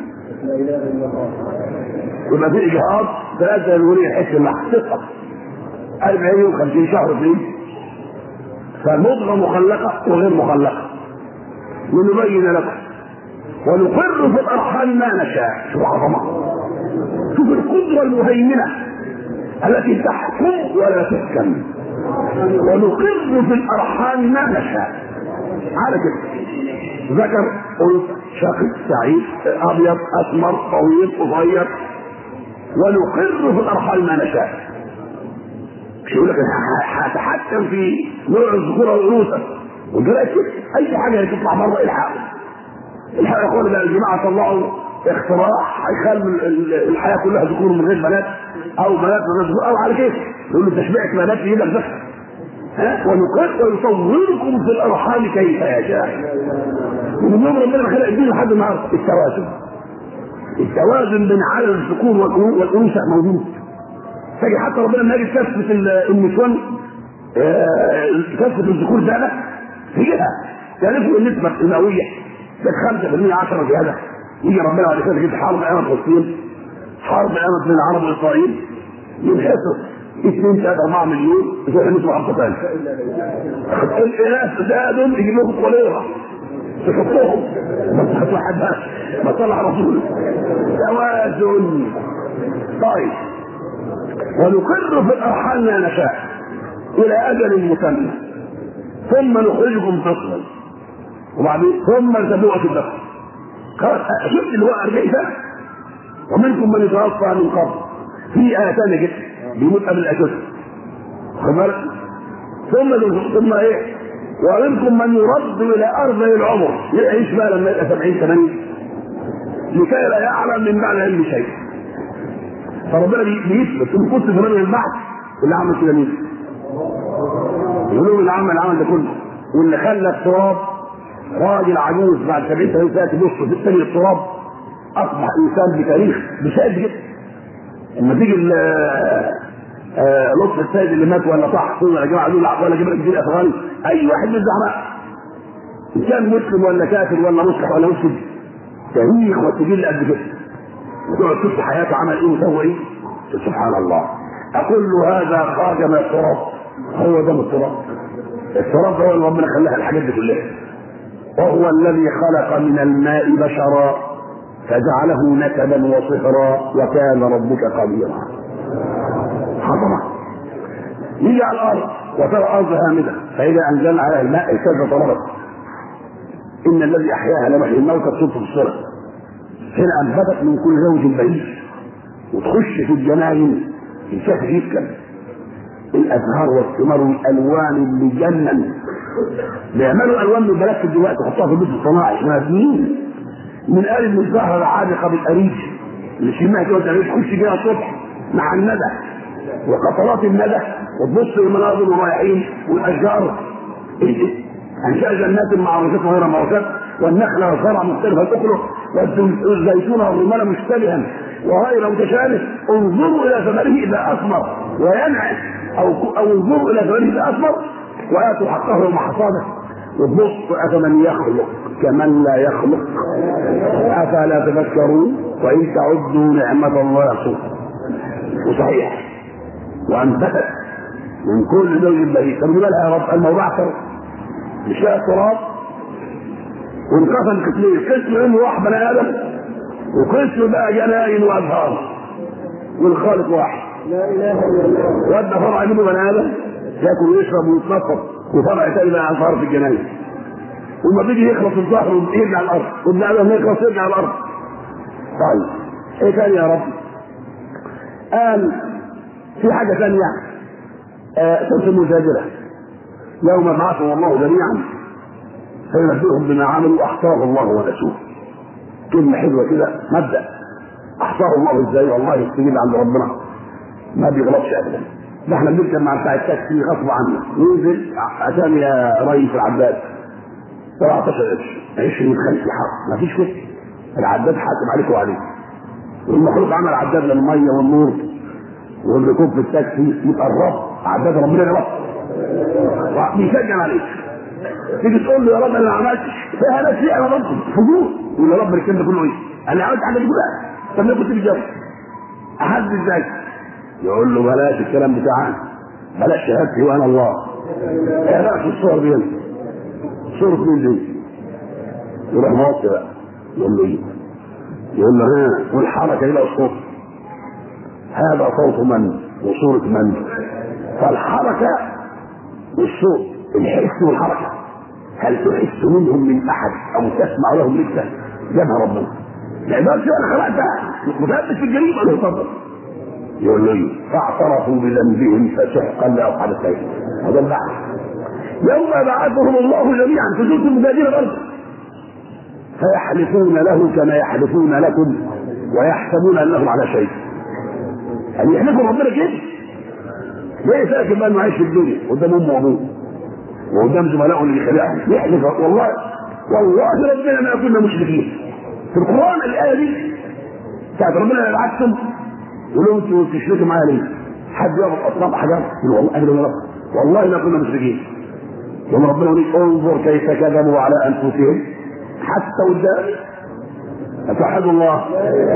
A: يبقى في اجهاض 3 يوريه حته اللحم تسقط 40 و50 شهر فيه. فالمضغه مخلقه وغير مخلقه، ونبين لكم ونقر في الارحام ما نشاء. شوف العظمه، شوف القدره المهيمنه التي تحكم ولا تحكم. ونقر في الارحام ما نشاء، على كده ذكر انثى شقي سعيد ابيض اسمر طويل قصير، ونقر في الارحام ما نشاء. مش يقول لك هتحكم في نوع الذكوره والانوثه وجرأت اي حاجه تطلع بره الحق يا اخوان. ده الجماعه طلعوا اختراع هيخلي الحياه كلها ذكور من غير بنات، او بنات من غير ذكور، او على كيف يقول له تشبيعك بنات في ايدك بس. ونقر ويصوركم في الارحام كيف يشاء. ومن يوم ربنا ما خلق الدين لحد النهارده التوازن بين عدد الذكور والانوثه موجود. تجي حتى ربنا لما يجي كثفه النسوان كثفه الذكور ده فيها تعرفوا النسبه المئويه كانت 5% 10 زياده. يجي ربنا بعد كده يجيب حرب قامت فلسطين، حرب قامت بين العرب واسرائيل، ينحصر 2 3 4 مليون يروح النسبه حرب ثانيه. الناس ده دول يجيب لهم كوليرا تحطهم ما تحطوا حد ما طلع رسول. توازن. طيب ونقر في الارحام ما نشاء الى اجل مسمى ثم نخرجكم طفلا وبعدين ثم تبوء في الدفع. شفت اللي هو 40 سنه ومنكم من يتوفى من قبل. في آية ثانية كده بيموت قبل الأجل. ثم ايه؟ ومنكم من يرد الى ارض العمر يعيش بقى لما يبقى 70 80 لكي لا يعلم من بعد علم شيء. فربنا بيثبت ان كنت زمان البعث اللي عمل كده مين؟ يقولوا اللي عمل العمل ده كله، واللي خلى التراب راجل عجوز بعد 70 80 سنه تبص في الثاني التراب اصبح انسان بتاريخ بشكل جدا. لما تيجي لطف السيد اللي مات ولا صح ولا جماعه دول ولا جبل الجيل الافغاني، اي واحد من الزعماء ان كان مسلم ولا كافر ولا مصلح ولا مسلم تاريخ وسجل قد كده، وتقعد تشوف حياته عمل ايه وسوى ايه. سبحان الله. اقول له هذا خرج من التراب، هو ده من التراب. التراب هو اللي ربنا خلاها الحاجات دي كلها. وهو الذي خلق من الماء بشرا فجعله نسبا وصهرا وكان ربك قديرا. عظمه. يجي على الارض وترى الارض هامده فاذا انزلنا عليها الماء اهتزت وربت. ان الذي احياها لمحيي الموتى بصوت الصلاه. هنا انبتت من كل زوج بهيج وتخش في الجناين الشاف يسكن الازهار والثمار والالوان اللي جنن. بيعملوا الوان من البلاستيك دلوقتي يحطوها في البيت الصناعي اسمها سنين من قال من الزهره العالقه بالاريج اللي شمها كده تخش بيها الصبح مع الندى وقطرات الندى، وتبص للمناظر والرياحين والاشجار. انشاء جنات معروشات وغير معروشات، والنخل والزرع مختلفه تاكله، والزيتون والرمان مشتبها وغير متشابه. انظروا الى ثمره اذا اثمر وينعم، او انظروا الى ثمره اذا اثمر واتوا حقه يوم حصاده. وتبص افمن يخلق كمن لا يخلق افلا تذكرون وان تعدوا نعمه الله يحصوها. وصحيح وانبتت من كل زوج بهيج. طب لها يا رب الموضوع اكثر مش لاقي التراب وانقسم قسمين، قسم انه واحد بني ادم وقسم بقى جناين وازهار، والخالق واحد لا اله الا الله. ودى فرع يجيبه بني ادم ياكل ويشرب ويتنطط، وفرع تاني بقى ازهار في الجناين، وما بيجي يخلص الظهر يرجع الارض، وابن ادم يخلص يرجع الارض. طيب ايه تاني يا رب؟ قال في حاجه ثانيه سوره المجادله، يوم يبعثهم الله جميعا فينبئهم بما عملوا احصاه الله ونسوه. كلمه حلوه كده، مبدا احصاه الله ازاي؟ والله يستجيب عند ربنا ما بيغلطش ابدا. ده احنا بنركب مع بتاع التاكسي غصب عنه، ينزل عشان يا ريس العباد 17 قرش 20 50 حق، ما فيش كده. العداد حاسب عليك وعليك، والمخلوق عمل عداد للميه والنور، والركوب في التاكسي متقرب عداد ربنا غلط بيسجل عليك. تيجي تقول له يا رب انا ما عملتش فيها ناس فيها انا ربكم فضول، يقول يا رب الكلام ده كله ايه؟ انا عملت حاجه كده. طب ليه كنت بتجاوب؟ احد ازاي؟ يقول له بلاش الكلام بتاعنا، بلاش شهادتي وانا الله. ايه رايك في الصور دي؟ صورة مين دي؟ يروح موطي بقى يقول له ايه؟ يقول له ها والحركه الى الصوت، هذا صوت من وصورة من؟ فالحركه والصوت الحس والحركه هل تحس منهم من احد او تسمع لهم لسه؟ جابها ربنا. لا ده انا خلقتها متأبس في الجريمه اللي يفضل. يقول له فاعترفوا بذنبهم فسحقا لاصحاب السعير. هذا البحث يوم يبعثهم الله جميعا في سوره المجادله برضه فيحلفون له كما يحلفون لكم ويحسبون انهم على شيء. يعني يحلفوا ربنا كده ليه فاكر بقى انه عايش في الدنيا قدام امه وابوه وقدام زملائه اللي بيخلقهم يحلف والله ربنا ما كنا مشركين. في القران الايه دي بتاعت ربنا يبعثهم يقول لهم انتوا بتشركوا معايا ليه؟ حد يقف اصنام حجر يقول والله اجل يا رب والله ما كنا مشركين. يوم ربنا يقول انظر كيف كذبوا على انفسهم حتى قدام اتوحدوا الله.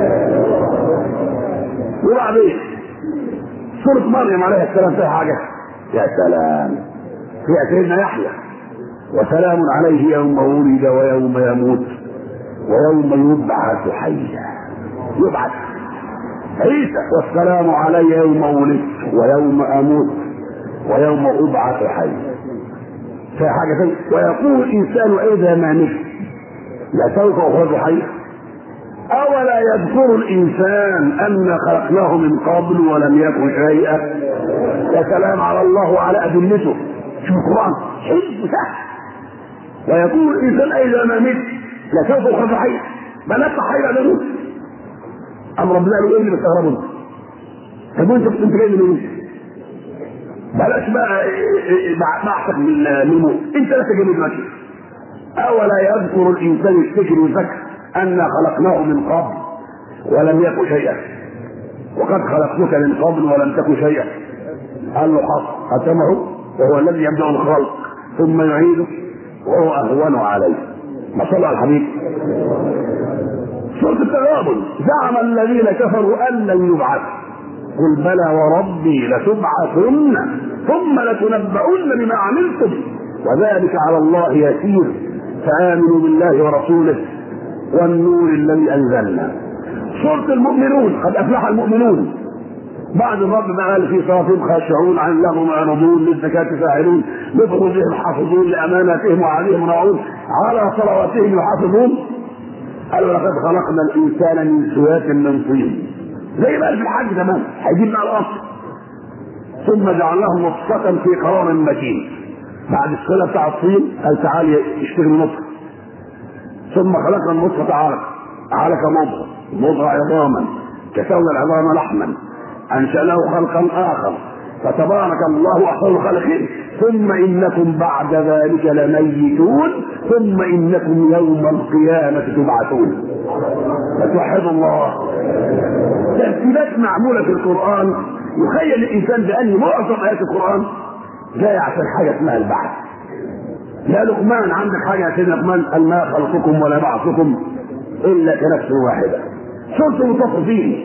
A: وبعدين سورة مريم عليه السلام فيها حاجة يا سلام، فيها سيدنا يحيى وسلام عليه يوم ولد ويوم يموت ويوم يبعث حيا. يبعث عيسى والسلام علي يوم ولد ويوم اموت ويوم ابعث حيا. فيها حاجة ثانية ويقول الانسان اذا ما مت لسوف اخرج حيا. اولا يذكر الانسان ان خلقناه من قبل ولم يكن شيئا. يا سلام على الله وعلى ادلته. شوف القران حلو سهل. ويقول الانسان اذا ما مت لسوف اخرج حيا. بلغت حيا ده موت. ام ربنا قالوا ايه اللي بتستغربوا؟ طب انت جاي من ايه؟ بلاش بقى بحثك من الموت، انت لسه جاي دلوقتي. اولا يذكر الانسان يفتكر ويفكر أن خلقناه من قبل ولم يكن شيئا وقد خلقناك من قبل ولم تكن شيئا. قال له حق ختمه وهو الذي يبدأ الخلق ثم يعيده وهو أهون عليه. ما صلى على الحبيب. سورة التغابن زعم الذين كفروا أن لن يبعث قل بلى وربي لتبعثن ثم لتنبؤن بما عملتم وذلك على الله يسير فآمنوا بالله ورسوله والنور الذي انزلنا. سورة المؤمنون قد افلح المؤمنون. بعد الرب ما قال في صلاتهم خاشعون عن اللغو معرضون للزكاة فاعلون لفروجهم حافظون لاماناتهم وعليهم راعون على صلواتهم يحافظون. قالوا لقد خلقنا الانسان من سوات من طين زي ما في الحج زمان هيجيب بقى الاصل ثم جعلناه نطفة في قرار مكين. بعد الصلة بتاع الطين قال تعالى اشتغل نطفة ثم خلقنا النطفة علقة مضغة عظاما كسونا العظام لحما انشأناه خلقا اخر فتبارك الله احسن الخالقين ثم انكم بعد ذلك لميتون ثم انكم يوم القيامه تبعثون. فتوحدوا الله. ترتيبات معموله في القران يخيل الانسان بان معظم ايات القران جايه عشان حاجه اسمها البعث. يا لقمان عندك حاجه يا سيدنا لقمان قال ما خلقكم ولا بعثكم الا كنفس واحده. سوره المطففين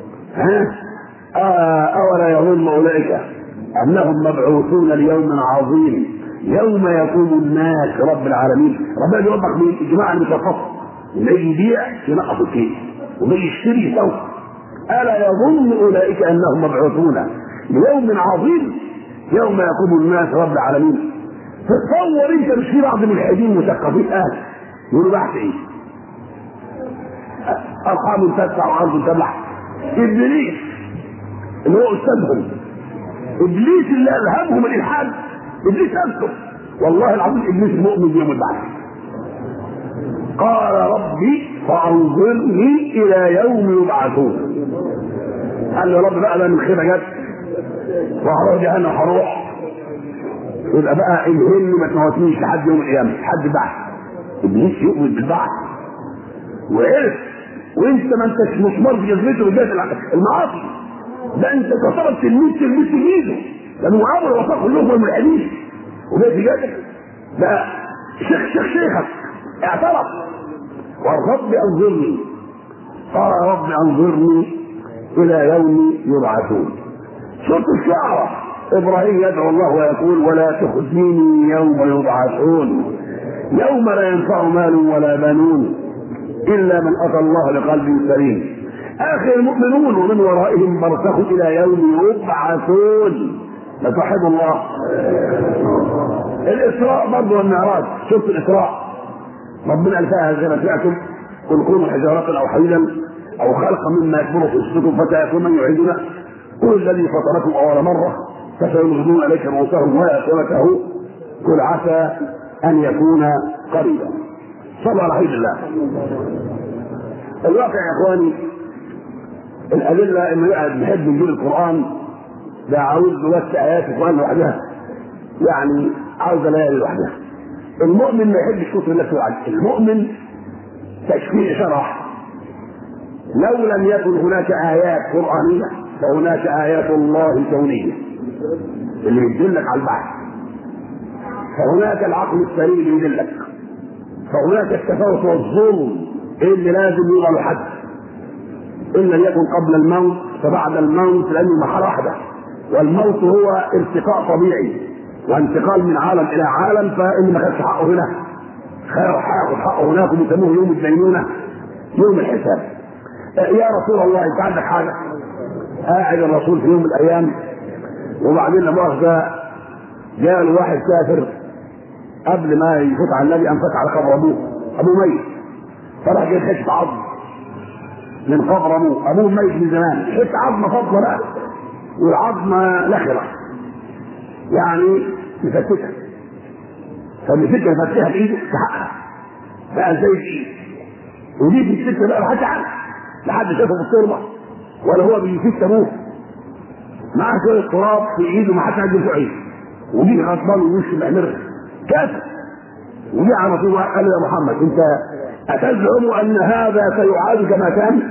A: اولا يظن اولئك انهم مبعوثون ليوم عظيم يوم يقوم الناس رب العالمين. ربنا يوضح من الجماعه المتفقه اللي يبيع ينقص الكيس واللي يشتري سوق. الا يظن اولئك انهم مبعوثون ليوم عظيم يوم يقوم الناس رب العالمين. تصور انت مش في بعض الملحدين مثقفين يقولوا بحث ايه؟ ارحام تسع وارض تبلع. ابليس اللي هو استاذهم، ابليس اللي الهمهم الالحاد، ابليس نفسه والله العظيم ابليس مؤمن بيوم البعث. قال ربي فانظرني الى يوم يبعثون. قال له يا رب بقى ده من خيبه جت وهروح جهنم هروح يبقى بقى الهن ما تموتنيش لحد يوم القيامه لحد البعث. ابليس يؤمن بالبعث وعرف وانت ما انتش مسمار في جزمته وجهه المعاصي. ده انت تعتبر تلميذه لانه عمر وصف كلهم الملحدين وجاي في جهتك بقى شيخك اعترف. والرب انظرني قال رب انظرني الى يوم يبعثون. سوره الشعراء ابراهيم يدعو الله ويقول ولا تخزني يوم يبعثون يوم لا ينفع مال ولا بنون الا من اتى الله بقلب سليم. اخر المؤمنون ومن ورائهم برزخ الى يوم يبعثون. فتوحدوا الله. الاسراء برضه والمعراج. شفت الاسراء ربنا قال فيها زي ما سمعتم قل كونوا حجاره او حديدا او خلقا مما يكبر في صدوركم فتيكون من يعيدنا قل الذي فطركم اول مره فسينغضون اليك رؤوسهم ويأتونكه قل عسى ان يكون قريبا. صلوا على حبيب الله. الواقع يا اخواني الادله انه قاعد بيحب نجيب القران ده عاوز بس ايات القران لوحدها يعني عاوزه ليالي لوحدها. المؤمن ما يحبش كتر الله وعلا. المؤمن تشفيع شرح. لو لم يكن هناك ايات قرانيه فهناك ايات الله كونيه اللي يدلك على البعث. فهناك العقل السليم اللي يدلك. فهناك التفاوت والظلم اللي لازم يوضع له حد ان لم يكن قبل الموت فبعد الموت لانه مرحله واحده والموت هو ارتقاء طبيعي وانتقال من عالم الى عالم. فان ما خدش حقه هنا هياخد حقه هناك وبيسموه يوم الدينونه يوم الحساب. يا رسول الله انت عندك حاجه؟ قاعد الرسول في يوم من الايام وبعدين لا مؤاخذه جاء له واحد كافر قبل ما يفوت على النبي قام فتح على قبر ابوه ميت. فراح جاي حته عظم من قبر ابوه ميت من زمان. حته عظمه فاضله بقى والعظمه لخره يعني مفتته. فالمفتة يفتحها بايده تحقها بقى زي الايد ودي في السكه بقى محدش عارف لحد شافه في التربه ولا هو بيفت ابوه معاه شويه تراب في ايده ما حدش عارف يفعله ودي غضبان ووش محمر كافر. ودي على طول قال له يا محمد انت اتزعم ان هذا سيعاد كما كان؟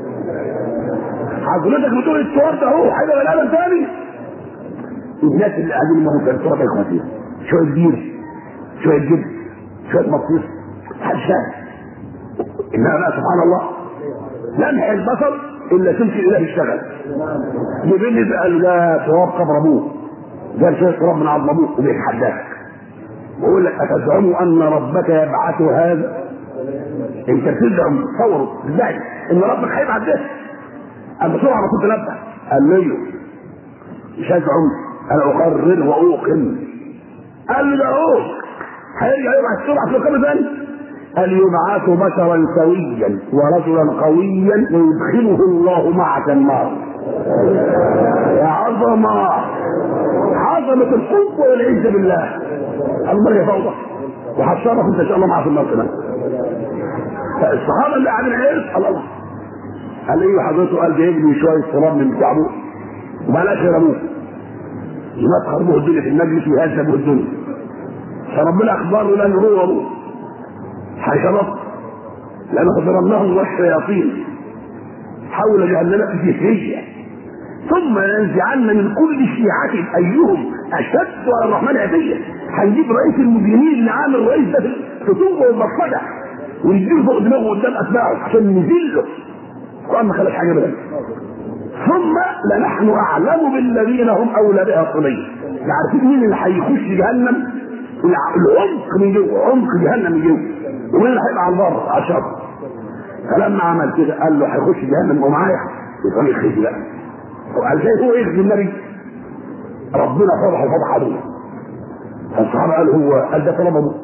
A: حضرتك بتقول التراب ده هو حاجه ولا ادم ثاني؟ الناس اللي قاعدين ما هو التراب يا اخواتي شويه بير شويه جبن شويه مطيس محدش فاهم. انها بقى سبحان الله لمح البصر الا تمشي اله يشتغل. جبريل قال ده تراب قبر ابوه ده شويه تراب من عظم ابوه وبيتحداك ويقول لك اتزعم ان ربك يبعث هذا؟ انت بتزعم تصور ازاي ان ربك هيبعث ده؟ قال بسرعه ما كنت نبه قال له مش ازعم انا اقرر واوقن. قال له ده هو هيرجع يبعث بسرعه في القبر ثاني. قال يبعث بشرا سويا ورجلا قويا ويدخله الله معك النار. يا عظمه عظمه الحب والعزه بالله. الله يفوضك وهتصرف انت ان شاء الله معاه في النار كمان. فالصحابه اللي قاعدين عرف الله قال ايه حضرته؟ قال جايب لي شويه تراب من كعبه وبلاش يرموه يمسخر به الدنيا في المجلس ويهزم به الدنيا. فربنا اخبره لان هو ابوه حشرات لانه ضربناهم والشياطين حول جهنم فيه ثم ينزعن من كل شيعة ايهم اشد على الرحمن عتيه. هنجيب رئيس المجرمين اللي عامل رئيس ده في طوبه ومصطدع ويجيب فوق دماغه قدام اتباعه عشان نذله. القرآن ما خلاش حاجه منها. ثم لنحن اعلم بالذين هم اولى بها صليا. عارفين مين اللي هيخش جهنم؟ العمق من جوه، عمق جهنم من جوه، ومين اللي هيبقى على البر على الشر. فلما عمل كده قال له هيخش جهنم ومعايا يبقى يخش بقى. وقال زي هو يخزي النبي ربنا فرح وفتح عليه. فالصحابه قال ده طلب ابوه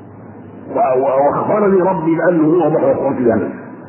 A: واخبرني ربي بانه هو ضحى يخرج جهنم.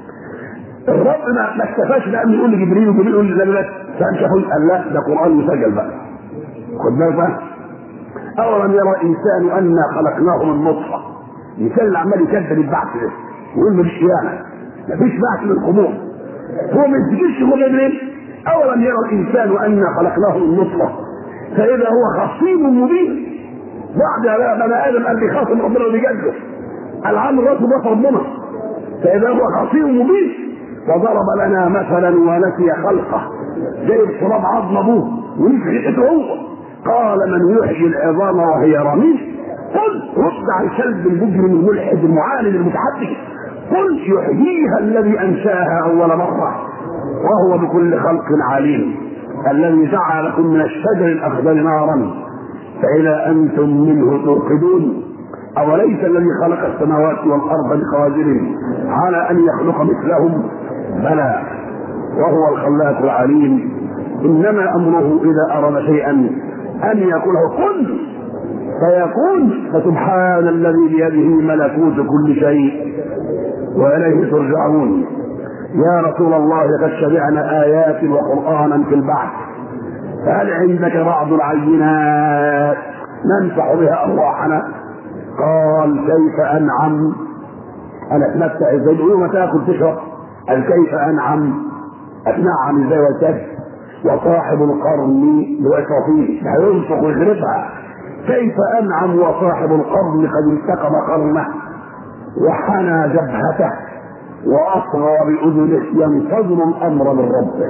A: الرب ما اكتفاش بقى يقول لجبريل وجبريل يقول لي لا فانشفوا. قال لا ده قران مسجل بقى. خد بالك بقى. اولم يرى الانسان انا خلقناه من نطفه. الانسان اللي عمال يكذب البعث ده ويقول مفيش قيامه مفيش بعث من القبور هو ما يسجلش هو جبريل. اولم يرى الانسان انا خلقناه من نطفه فاذا هو خصيم مبين. بعد بني ادم قال بيخاصم ربنا وبيجادله العام راسه بس ربنا فاذا هو خصيم مبين. وضرب لنا مثلا ونسي خلقه جايب تراب عظم ابوه ونسي هو. قال من يحيي العظام وهي رميم. قل رد عن كلب المجرم الملحد المعاند المتحدث. قل يحييها الذي انشاها اول مره وهو بكل خلق عليم. الذي جعل لكم من الشجر الاخضر نارا فاذا انتم منه توقدون. اوليس الذي خلق السماوات والارض بقادر على ان يخلق مثلهم؟ بلى وهو الخلاق العليم. انما امره اذا اراد شيئا ان يقول له كن فيكون. فسبحان الذي بيده ملكوت كل شيء واليه ترجعون. يا رسول الله لقد شرعنا ايات وقرانا في البعث فهل عندك بعض العينات ننفع بها ارواحنا؟ قال كيف انعم انا اتمتع ازاي؟ يقولوا ما تاكل تشرب. قال كيف انعم اتنعم ازاي وتجد؟ وصاحب القرن لوسطيه هينفق ويغرفها. كيف انعم وصاحب القرن قد التقم قرنه وحنى جبهته واصغى باذنه ينتظر الامر من ربه.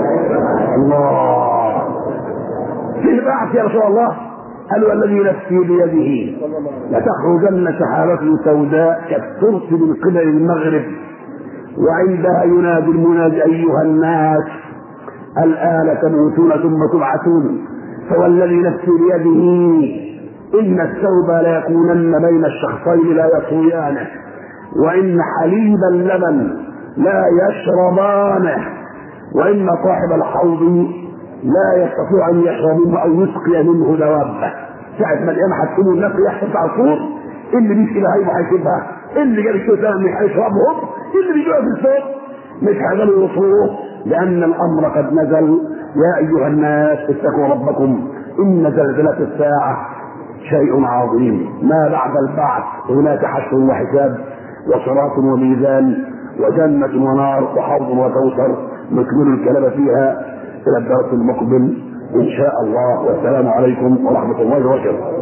A: الله فيه بعث يا رسول الله. قالوا الذي نفسي بيده لتخرجن سحابة سوداء كالترس من قبل المغرب وعندها ينادي المنادي ايها الناس الآن تموتون ثم تبعثون. فوالذي نفسي بيده إن الثوب ليكونن بين الشخصين لا يطويانه وإن حليب اللبن لا يشربانه وإن صاحب الحوض لا يستطيع أن يشرب منه أو يسقي منه دوابه. ساعة ما الإمام هتكونوا الناس يحصل على الصور اللي بيسقي بهايمه هيسيبها، اللي جاب الشتاء هيشربهم، اللي بيجوا في الصوت مش هيقدروا يوصلوه لأن الأمر قد نزل. يا أيها الناس اتقوا ربكم إن زلزلة الساعة شيء عظيم. ما بعد البعث هناك حشر وحساب وصراط وميزان وجنة ونار وحوض وكوثر نكمل الكلام فيها إلى الدرس المقبل إن شاء الله. والسلام عليكم ورحمة الله وبركاته.